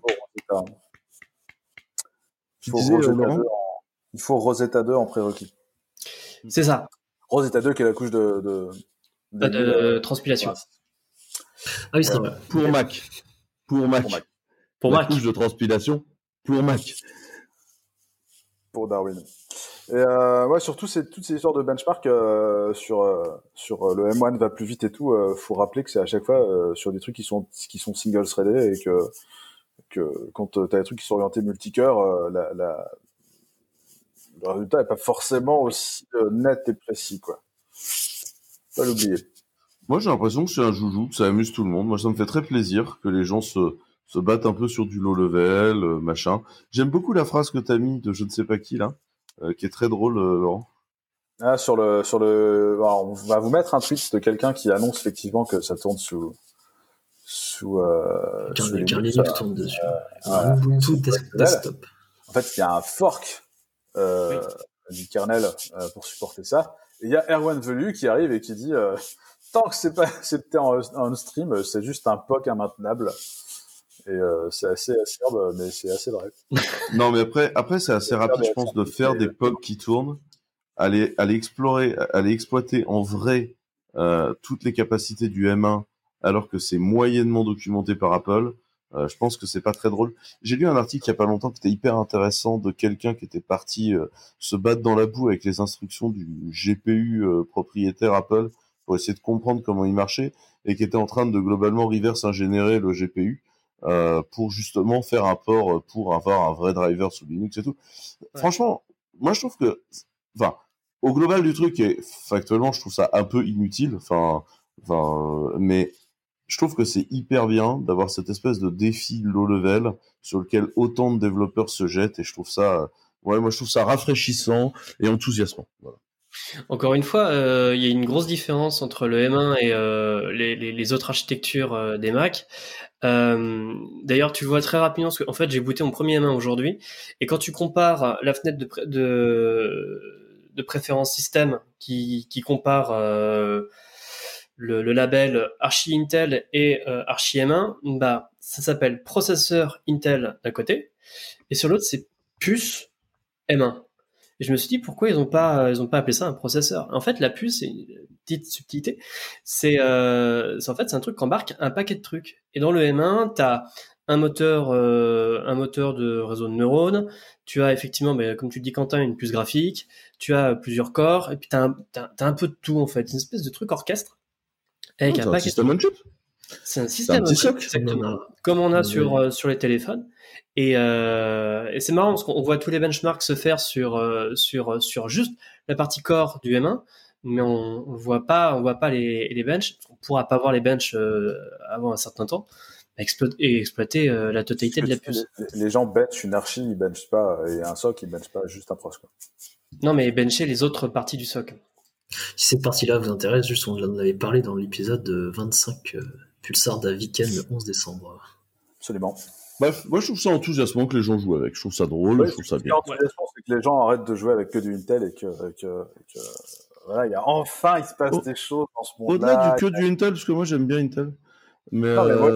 Il faut Rosetta 2 en prérequis. C'est ça. Rosetta 2 qui est la couche de transpilation. Ah oui, c'est vrai. Pour Mac. Pour Mac. Couche de transpilation pour Mac. Pour Darwin. Et surtout toutes ces histoires de benchmark sur le M1 va plus vite et tout. Faut rappeler que c'est à chaque fois sur des trucs qui sont single threaded et que quand t'as des trucs qui sont orientés multicœur, le résultat n'est pas forcément aussi net et précis, quoi. Faut pas l'oublier. Moi, j'ai l'impression que c'est un joujou, que ça amuse tout le monde. Moi, ça me fait très plaisir que les gens se battent un peu sur du low level, machin. J'aime beaucoup la phrase que t'as mis de je ne sais pas qui, là, qui est très drôle, Laurent. Ah, alors, on va vous mettre un tweet de quelqu'un qui annonce effectivement que ça tourne sous Qu'un Linux. Linux tourne dessus. Voilà. Ubuntu desktop. En fait, il y a un fork du kernel pour supporter ça. Et il y a Erwan Velu qui arrive et qui dit tant que c'est pas accepté en stream, c'est juste un POC immaintenable. Et c'est assez acerbe, mais c'est assez vrai. Non, mais après c'est assez rapide, je pense, de faire des POC qui tournent, aller explorer, aller exploiter en vrai toutes les capacités du M1, alors que c'est moyennement documenté par Apple. Je pense que c'est pas très drôle. J'ai lu un article il y a pas longtemps qui était hyper intéressant de quelqu'un qui était parti se battre dans la boue avec les instructions du GPU propriétaire Apple pour essayer de comprendre comment il marchait et qui était en train de globalement reverse ingénierer le GPU pour justement faire un port pour avoir un vrai driver sous Linux et tout. Ouais. Franchement, moi je trouve que, enfin, au global du truc, et factuellement je trouve ça un peu inutile, mais je trouve que c'est hyper bien d'avoir cette espèce de défi low level sur lequel autant de développeurs se jettent, et je trouve ça, moi je trouve ça rafraîchissant et enthousiasmant. Voilà. Encore une fois, il y a une grosse différence entre le M1 et les autres architectures des Mac. D'ailleurs, tu vois très rapidement, parce qu'en fait, j'ai booté mon premier M1 aujourd'hui, et quand tu compares la fenêtre de préférence système qui compare le label Archi Intel et Archi M1, bah, ça s'appelle processeur Intel d'un côté, et sur l'autre, c'est puce M1. Et je me suis dit, pourquoi ils ont pas appelé ça un processeur? En fait, la puce, c'est une petite subtilité. C'est en fait, c'est un truc qui embarque un paquet de trucs. Et dans le M1, t'as un moteur de réseau de neurones. Tu as effectivement, comme tu le dis, Quentin, une puce graphique. Tu as plusieurs corps. Et puis t'as un peu de tout, en fait. Une espèce de truc orchestre. Avec un paquet système on chip. C'est un système on chip, exactement. Comme on a sur les téléphones. Et c'est marrant parce qu'on voit tous les benchmarks se faire sur juste la partie core du M1, mais on voit pas les benches. On pourra pas voir les benches avant un certain temps et exploiter la totalité de la puce. Les gens benchent une archi, ils benchent pas, et un SOC, ils benchent pas juste un pros, quoi. Non, mais bencher les autres parties du SOC. Si cette partie-là vous intéresse, juste on en avait parlé dans l'épisode 25 Pulsar d'Aviken le 11 décembre. Absolument. Bref, moi je trouve ça enthousiasmant que les gens jouent avec. Je trouve ça drôle, je trouve ça bien. Enthousiasmant, c'est que les gens arrêtent de jouer avec que du Intel et que voilà, il se passe des choses dans ce monde-là. Au-delà du du Intel, parce que moi j'aime bien Intel. Mais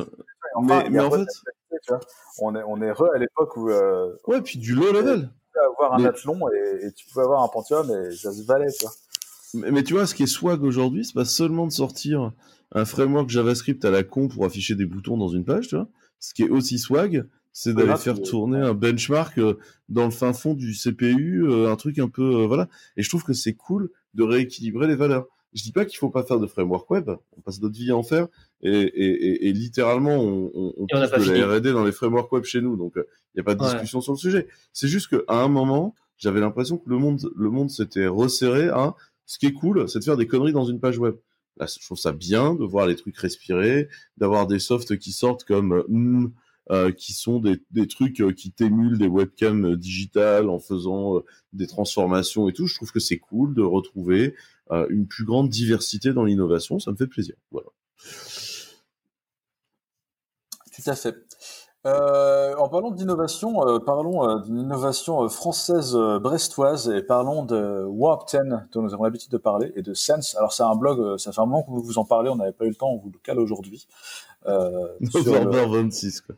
en fait, on est à l'époque où ouais, puis du low level. Tu pouvais avoir un Athlon et tu pouvais avoir un Pentium et ça se valait, tu vois. Mais tu vois, ce qui est swag aujourd'hui, c'est pas seulement de sortir un framework JavaScript à la con pour afficher des boutons dans une page, tu vois. Ce qui est aussi swag, c'est d'aller faire tourner un benchmark dans le fin fond du CPU, un truc un peu voilà. Et je trouve que c'est cool de rééquilibrer les valeurs. Je dis pas qu'il faut pas faire de framework web, on passe notre vie à en faire, et littéralement on pousse de la R&D dans les frameworks web chez nous, donc il y a pas de discussion sur le sujet. C'est juste qu'à un moment, j'avais l'impression que le monde s'était resserré à ce qui est cool, c'est de faire des conneries dans une page web. Là, je trouve ça bien de voir les trucs respirer, d'avoir des softs qui sortent comme qui sont des trucs qui t'émulent des webcams digitales en faisant des transformations et tout. Je trouve que c'est cool de retrouver une plus grande diversité dans l'innovation. Ça me fait plaisir. Voilà. Tout à fait. En parlant d'innovation, parlons d'une innovation française brestoise et parlons de Warp 10 dont nous avons l'habitude de parler et de Sense. Alors c'est un blog, ça fait un moment que vous en parlez, on n'avait pas eu le temps, on vous le cale aujourd'hui. November 26 quoi.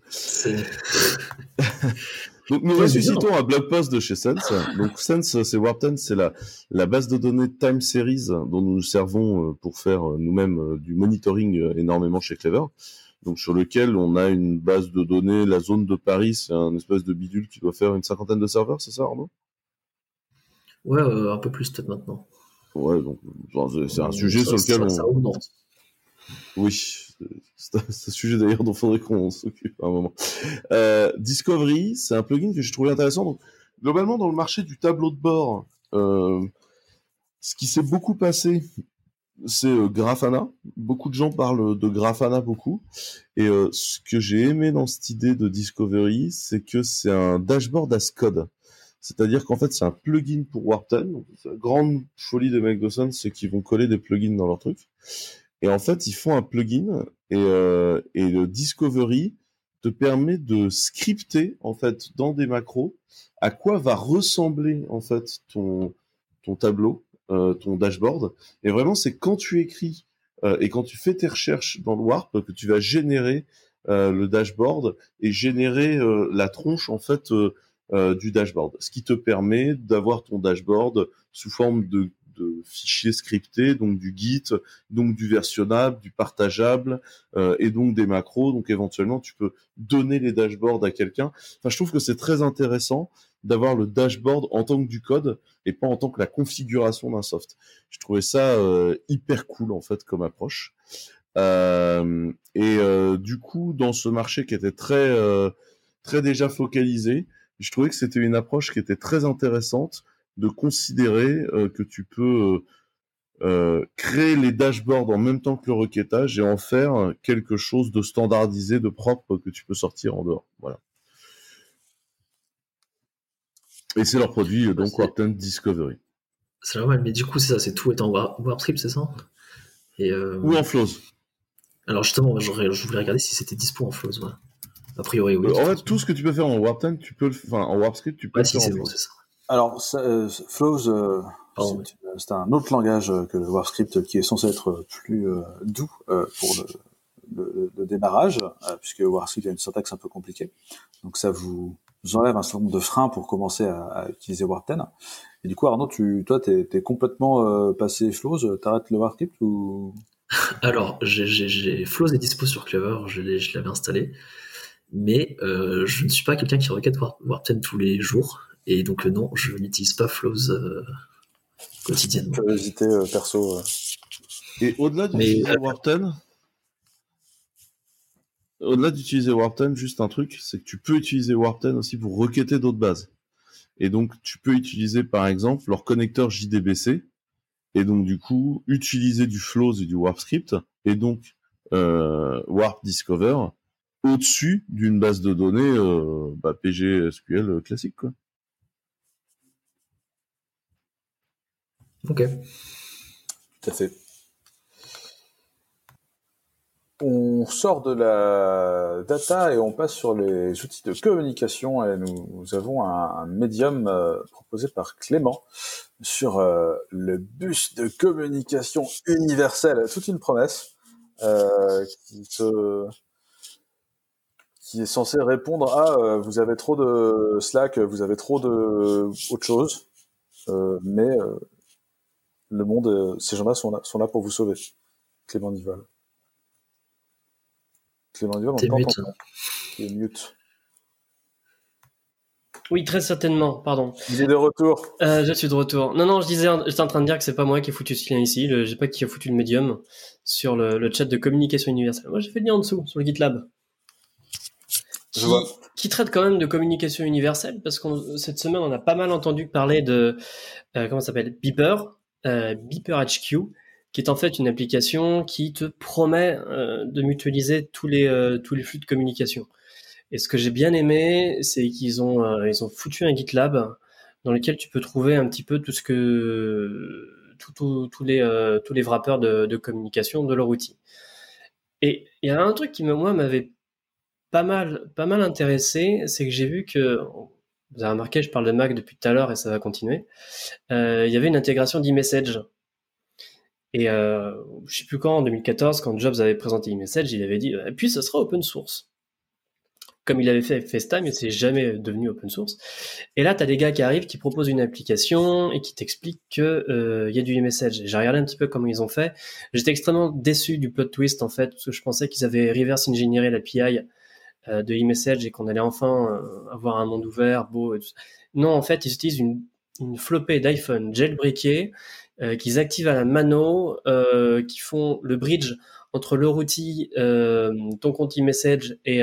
Donc nous ressuscitons un blog post de chez Sense. Donc Sense, c'est Warp 10, c'est la base de données Time Series dont nous nous servons pour faire nous-mêmes du monitoring énormément chez Clever. Donc sur lequel on a une base de données, la zone de Paris, c'est un espèce de bidule qui doit faire une 50aine de serveurs, c'est ça Arnaud ? Ouais, un peu plus peut-être maintenant. Ouais, donc c'est un sujet sur lequel ça augmente. Oui, c'est un sujet d'ailleurs dont il faudrait qu'on s'occupe à un moment. Discovery, c'est un plugin que j'ai trouvé intéressant. Donc, globalement, dans le marché du tableau de bord, ce qui s'est beaucoup passé, c'est Grafana. Beaucoup de gens parlent de Grafana beaucoup. Et ce que j'ai aimé dans cette idée de Discovery, c'est que c'est un dashboard as code. C'est-à-dire qu'en fait, c'est un plugin pour Warp 10. Donc, la grande folie de Mike Dawson, c'est qu'ils vont coller des plugins dans leur truc. Et en fait, ils font un plugin et le Discovery te permet de scripter en fait dans des macros à quoi va ressembler en fait ton tableau, ton dashboard. Et vraiment, c'est quand tu écris et quand tu fais tes recherches dans le Warp que tu vas générer le dashboard et générer la tronche en fait du dashboard. Ce qui te permet d'avoir ton dashboard sous forme de fichiers scriptés, donc du Git, donc du versionnable, du partageable, et donc des macros. Donc éventuellement, tu peux donner les dashboards à quelqu'un. Enfin, je trouve que c'est très intéressant d'avoir le dashboard en tant que du code et pas en tant que la configuration d'un soft. Je trouvais ça hyper cool en fait comme approche. Du coup, dans ce marché qui était très déjà focalisé, je trouvais que c'était une approche qui était très intéressante de considérer que tu peux créer les dashboards en même temps que le requêtage et en faire quelque chose de standardisé, de propre que tu peux sortir en dehors. Voilà. Et c'est leur produit, donc Warp 10 Discovery. C'est normal, mais du coup, c'est ça, c'est tout est en Warp Script, c'est ça? Ou en Flows. Alors justement, je voulais regarder si c'était dispo en Flows. Ouais. A priori, oui. En fait, tout ce que tu peux faire en Warp 10, tu peux en Warp Script, tu peux le faire en Flows. C'est ça. Alors, Flows, c'est un autre langage que le Warp Script qui est censé être plus doux pour le démarrage, puisque Warp Script a une syntaxe un peu compliquée. Donc ça vous enlève un certain nombre de freins pour commencer à utiliser Warp 10. Et du coup, Arnaud, toi, t'es complètement passé Flows, t'arrêtes le Warp Script ou... Alors, j'ai Flows est dispo sur Clever, je l'avais installé, mais je ne suis pas quelqu'un qui requête Warp 10 tous les jours, et donc non, je n'utilise pas Flows quotidiennement. Curiosité perso. Et au-delà d'utiliser Warp 10, juste un truc, c'est que tu peux utiliser Warp 10 aussi pour requêter d'autres bases. Et donc, tu peux utiliser, par exemple, leur connecteur JDBC, et donc, du coup, utiliser du Flows et du Warp Script, et donc, Warp Discover, au-dessus d'une base de données PGSQL classique, quoi. Ok. Tout à fait. On sort de la data et on passe sur les outils de communication et nous avons un médium proposé par Clément sur le bus de communication universelle, toute une promesse qui est censé répondre à vous avez trop de Slack, vous avez trop de autre chose, mais le monde, ces gens-là sont là pour vous sauver. Clément Nival. Clément Nival, T'es mute. Qui est mute. Oui, très certainement, pardon. Vous êtes de retour. Je suis de retour. Non, j'étais en train de dire que c'est pas moi qui ai foutu ce lien ici, j'ai pas qui a foutu le médium sur le chat de communication universelle. Moi, j'ai fait le lien en dessous, sur le GitLab. Qui traite quand même de communication universelle, parce que cette semaine, on a pas mal entendu parler de, comment ça s'appelle, Beeper HQ, qui est en fait une application qui te promet de mutualiser tous les flux de communication. Et ce que j'ai bien aimé, c'est qu'ils ont foutu un GitLab dans lequel tu peux trouver un petit peu tout ce que tous les wrappers de communication de leur outil. Et il y a un truc qui m'avait pas mal intéressé, c'est que j'ai vu que, vous avez remarqué, je parle de Mac depuis tout à l'heure et ça va continuer. Il y avait une intégration d'e-message. Et je sais plus quand, en 2014, quand Jobs avait présenté e-message, il avait dit et puis ce sera open source. Comme il avait fait avec FaceTime, et c'est jamais devenu open source. Et là, t'as des gars qui arrivent, qui proposent une application et qui t'expliquent que y a du e-message. J'ai regardé un petit peu comment ils ont fait. J'étais extrêmement déçu du plot twist, en fait, parce que je pensais qu'ils avaient reverse engineeré l'API de e-message et qu'on allait enfin avoir un monde ouvert, beau et tout ça. Non, en fait, ils utilisent une flopée d'iPhone jailbreakée qu'ils activent à la mano, qui font le bridge entre leur outil, ton compte e-message et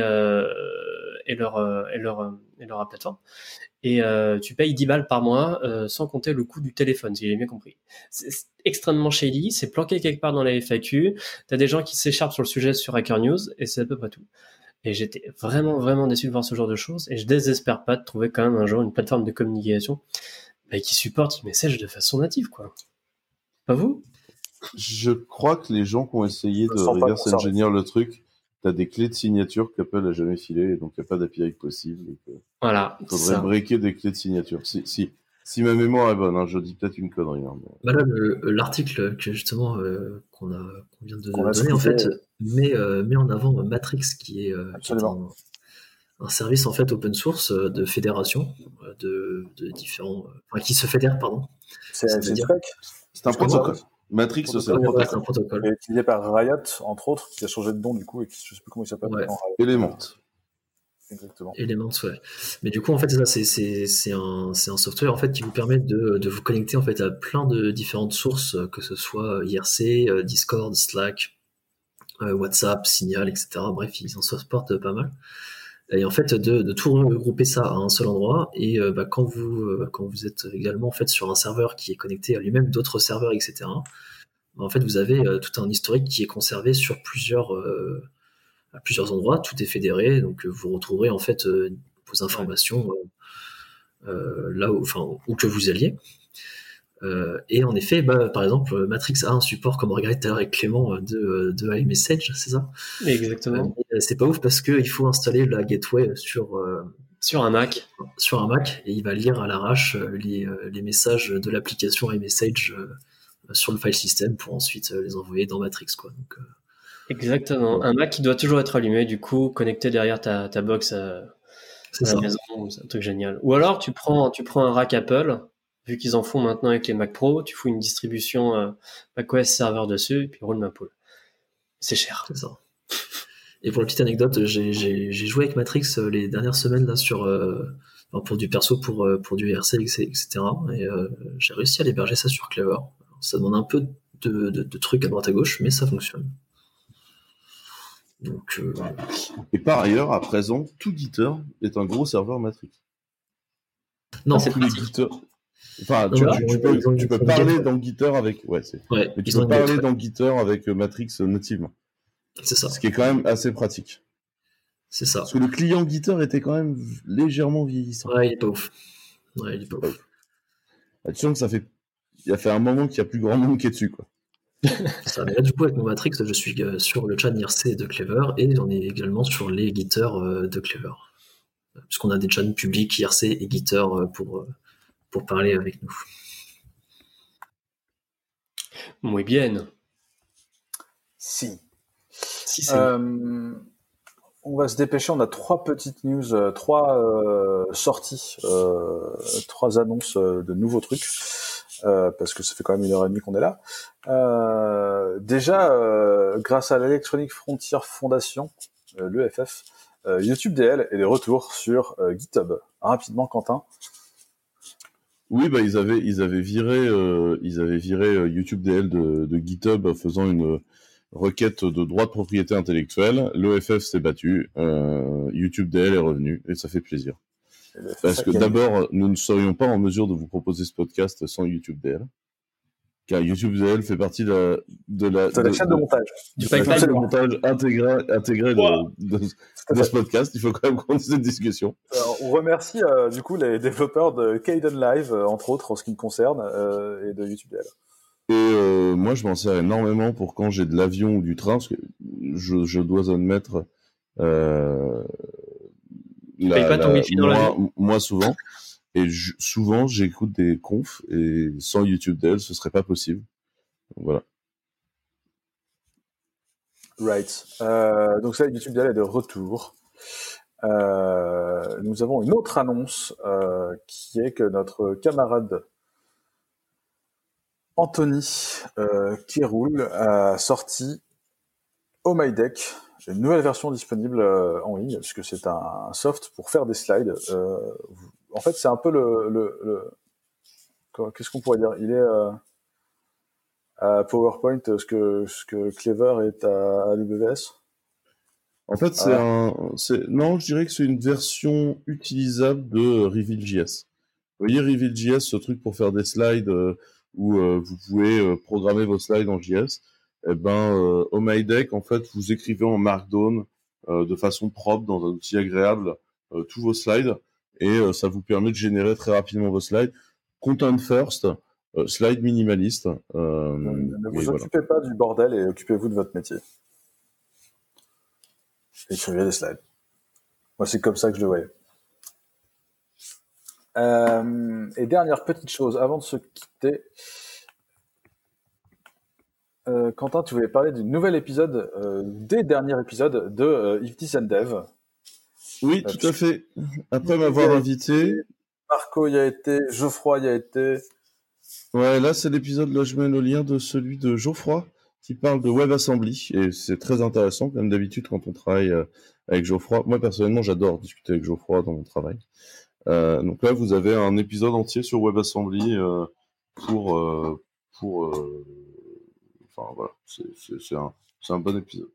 leur plateforme. Et tu payes 10 balles par mois sans compter le coût du téléphone, si j'ai bien compris. C'est extrêmement shady, c'est planqué quelque part dans la FAQ. T'as des gens qui s'écharpent sur le sujet sur Hacker News et c'est à peu près tout. Et j'étais vraiment, vraiment déçu de voir ce genre de choses. Et je désespère pas de trouver quand même un jour une plateforme de communication qui supporte e-message de façon native, quoi. Pas vous? Je crois que les gens qui ont essayé Je de me sens pas reverse concerné. engineer le truc, t'as des clés de signature qu'Apple a jamais filées, et donc il n'y a pas d'API possible. Voilà, Il faudrait breaker des clés de signature. Si ma mémoire est bonne, hein, je dis peut-être une connerie. Hein, mais... Bah là, l'article que justement qu'on vient de Qu'on a donner, en squeezé. fait, met en avant Matrix, qui est Absolument. un service en fait open source de fédération de différents, qui se fédèrent, pardon. C'est une C'est-à-dire- spec. C'est un Je crois protocole. ça. Matrix, c'est un Ouais, c'est un protocole. protocole. Et utilisé par Riot, entre autres, qui a changé de nom du coup, et qui, je sais plus comment il s'appelle. Ouais. maintenant, Riot. Element. Exactement. Elements, ouais. Mais du coup, en fait, c'est ça, c'est un software en fait qui vous permet de vous connecter en fait à plein de différentes sources, que ce soit IRC, Discord, Slack, WhatsApp, Signal, etc. Bref, ils en supportent pas mal. Et en fait, de tout regrouper ça à un seul endroit, et quand vous êtes également en fait sur un serveur qui est connecté à lui-même d'autres serveurs, etc. En fait, vous avez tout un historique qui est conservé sur à plusieurs endroits, tout est fédéré, donc vous retrouverez en fait vos informations là où que vous alliez. Et en effet, par exemple, Matrix a un support, comme on regardait tout à l'heure avec Clément, de iMessage, c'est ça? Exactement. Mais c'est pas ouf parce qu'il faut installer la gateway Sur un Mac. sur un Mac, et il va lire à l'arrache les messages de l'application iMessage sur le file system pour ensuite les envoyer dans Matrix, quoi. Donc, Exactement. Ouais. Un Mac qui doit toujours être allumé, du coup, connecté derrière ta box c'est à ça. la maison, c'est un truc génial. Ou alors, tu prends un rack Apple, vu qu'ils en font maintenant avec les Mac Pro, tu fous une distribution macOS serveur dessus, et puis roule ma poule. C'est cher. C'est ça. Et pour la petite anecdote, j'ai joué avec Matrix les dernières semaines là pour du perso, pour du RC, etc. Et j'ai réussi à l'héberger ça sur Clever. Ça demande un peu de trucs à droite à gauche, mais ça fonctionne. Donc, Et par ailleurs, à présent, tout Gitter est un gros serveur Matrix. non, c'est Tous les pratique. Gitter. Enfin, Non, tu peux parler dans Gitter avec. Ouais, ouais, mais tu ils ont peux une parler gateway. dans Gitter avec Matrix nativement. C'est ça. Ce qui est quand même assez pratique. C'est ça. Parce que le client Gitter était quand même légèrement vieillissant. Ouais, il est pas ouf. Ouais, il est pas ouf. Tu sens que il a fait un moment qu'il y a plus grand monde qui est dessus, quoi. C'est ça. Mais là, du coup, avec mon Matrix, je suis sur le chat IRC de Clever, et on est également sur les Gitter de Clever. Puisqu'on a des chats publics IRC et Gitter pour parler avec nous. Muy bien. Si. Si c'est On va se dépêcher, on a 3 petites news, 3 sorties, 3 annonces de nouveaux trucs, parce que ça fait quand même 1h30 qu'on est là. Déjà, grâce à l'Electronic Frontier Foundation, l'EFF, YouTube DL est de retour sur GitHub. Rapidement, Quentin. Oui, ils avaient viré YouTube DL de GitHub faisant une requête de droit de propriété intellectuelle. L'EFF s'est battu, YouTube DL est revenu, et ça fait plaisir. Parce que d'abord, nous ne serions pas en mesure de vous proposer ce podcast sans YouTube DL. Car YouTube DL fait partie de la chaîne de montage. du la pipeline chaîne de montage intégrée de ce podcast. Il faut quand même qu'on ait cette discussion. On remercie du coup les développeurs de Kden Live, entre autres en ce qui me concerne, et de YouTube DL. Et moi, je m'en sers énormément pour quand j'ai de l'avion ou du train, parce que je dois admettre moi souvent. Et souvent, j'écoute des confs, et sans YouTube DL, ce serait pas possible. Donc, voilà. Right. Donc ça, YouTube DL est de retour. Nous avons une autre annonce qui est que notre camarade Anthony Kiroul a sorti Oh My Deck, une nouvelle version disponible en ligne, puisque c'est un soft pour faire des slides. En fait, c'est un peu qu'est-ce qu'on pourrait dire? Il est à PowerPoint ce que Clever est à AWS. En fait, non, je dirais que c'est une version utilisable de Reveal.js. Vous voyez Reveal.js, ce truc pour faire des slides où vous pouvez programmer vos slides en JS. Oh My Deck, en fait, vous écrivez en Markdown de façon propre, dans un outil agréable, tous vos slides, et ça vous permet de générer très rapidement vos slides. Content first, slide minimaliste. Ne vous occupez pas du bordel et occupez-vous de votre métier. Écrivez des slides. Moi, c'est comme ça que je le voyais. Et dernière petite chose, avant de se quitter, Quentin, tu voulais parler du nouvel épisode, des derniers épisodes de If This and Dev. Oui, tout à fait. Après m'avoir invité... Marco y a été, Geoffroy y a été... Ouais, là, c'est l'épisode, là, je mets le lien de celui de Geoffroy, qui parle de WebAssembly, et c'est très intéressant, comme d'habitude, quand on travaille avec Geoffroy. Moi, personnellement, j'adore discuter avec Geoffroy dans mon travail. Donc là, vous avez un épisode entier sur WebAssembly enfin voilà, c'est un bon épisode.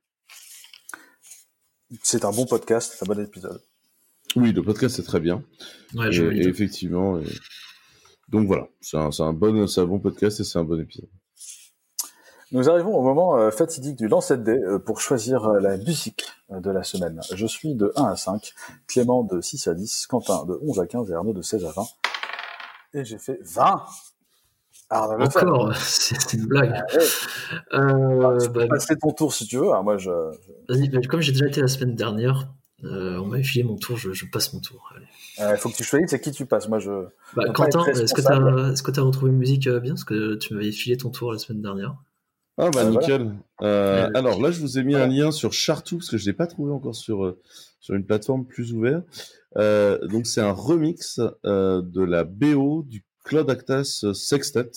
C'est un bon podcast, c'est un bon épisode. Oui, le podcast c'est très bien. Ouais, et effectivement, donc voilà, c'est un bon podcast et c'est un bon épisode. Nous arrivons au moment fatidique du lancer de dés pour choisir la musique de la semaine. Je suis de 1 à 5, Clément de 6 à 10, Quentin de 11 à 15 et Arnaud de 16 à 20. Et j'ai fait 20. Arnaud encore, c'est une blague. Tu peux passer ton tour si tu veux. Hein, moi, Vas-y, comme j'ai déjà été la semaine dernière, on m'a filé mon tour, je passe mon tour. Il faut que tu choisisses c'est qui tu passes. Moi, Quentin, est-ce que tu as retrouvé une musique bien? Parce que tu m'avais filé ton tour la semaine dernière. Ah bah nickel. Voilà. Alors là, je vous ai mis un lien sur Chartou, parce que je ne l'ai pas trouvé encore sur une plateforme plus ouverte. Donc c'est un remix de la BO du Cloud Atlas Sextet.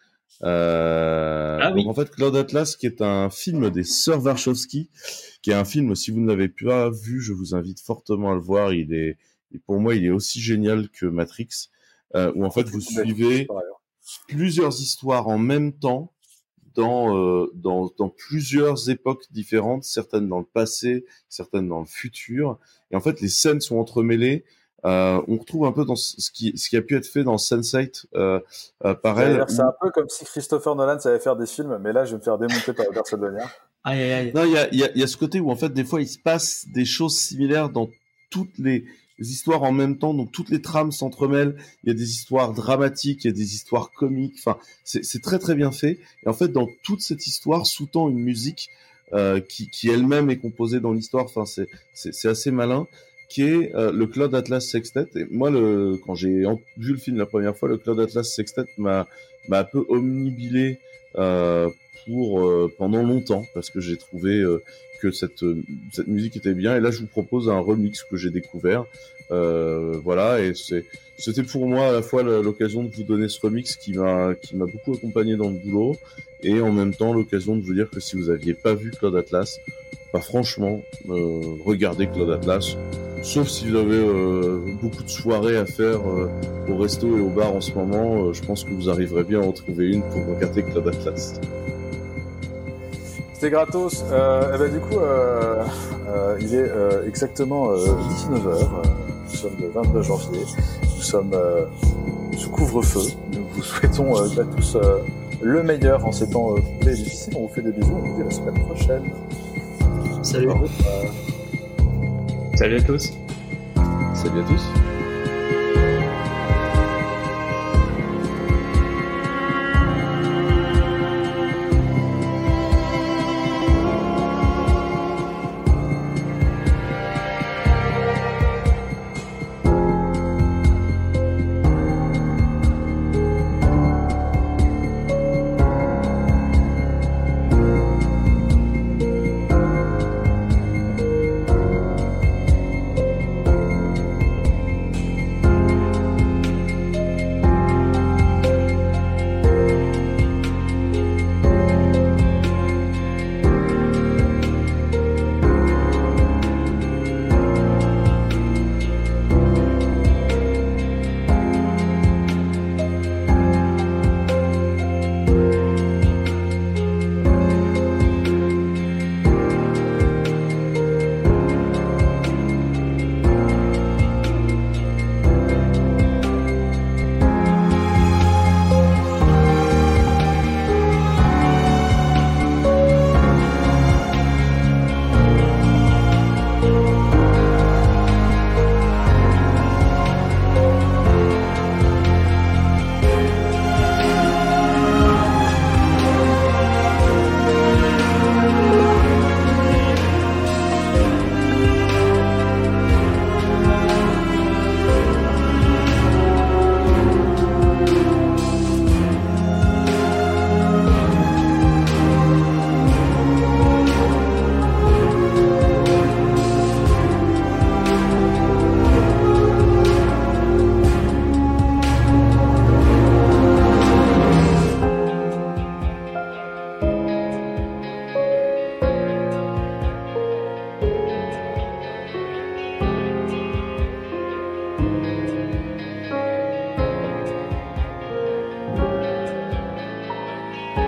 Donc en fait, Cloud Atlas, qui est un film des sœurs Wachowski, qui est un film, si vous ne l'avez pas vu, je vous invite fortement à le voir. Pour moi, il est aussi génial que Matrix, où en fait vous suivez plusieurs histoires en même temps, dans plusieurs époques différentes, certaines dans le passé, certaines dans le futur. Et en fait, les scènes sont entremêlées. On retrouve un peu dans ce qui a pu être fait dans Sense8 pareil. C'est un peu comme si Christopher Nolan savait faire des films, mais là, je vais me faire démonter par Robert Salvania. Aïe, aïe, aïe. Non, il y a ce côté où en fait, des fois, il se passe des choses similaires dans toutes les histoires en même temps, donc toutes les trames s'entremêlent. Il y a des histoires dramatiques, il y a des histoires comiques. Enfin, c'est très très bien fait. Et en fait, dans toute cette histoire sous-tend une musique qui elle-même est composée dans l'histoire. Enfin, c'est assez malin. Qui est le Cloud Atlas Sextet. Et moi, quand j'ai vu le film la première fois, le Cloud Atlas Sextet m'a un peu omnibilé pendant longtemps, parce que j'ai trouvé que cette musique était bien. Et là, je vous propose un remix que j'ai découvert. Voilà, et c'était pour moi à la fois l'occasion de vous donner ce remix qui m'a beaucoup accompagné dans le boulot, et en même temps l'occasion de vous dire que si vous aviez pas vu Cloud Atlas, franchement, regardez Cloud Atlas. Sauf si vous avez beaucoup de soirées à faire au resto et au bar en ce moment, je pense que vous arriverez bien à en trouver une pour regarder Cloud Atlas. C'était gratos. Du coup, il est exactement 19h. Nous sommes le 22 janvier. Nous sommes sous couvre-feu. Nous vous souhaitons à tous le meilleur en ces temps difficiles. On vous fait des bisous. On vous dit à la semaine prochaine. Salut. Salut à tous. Salut à tous.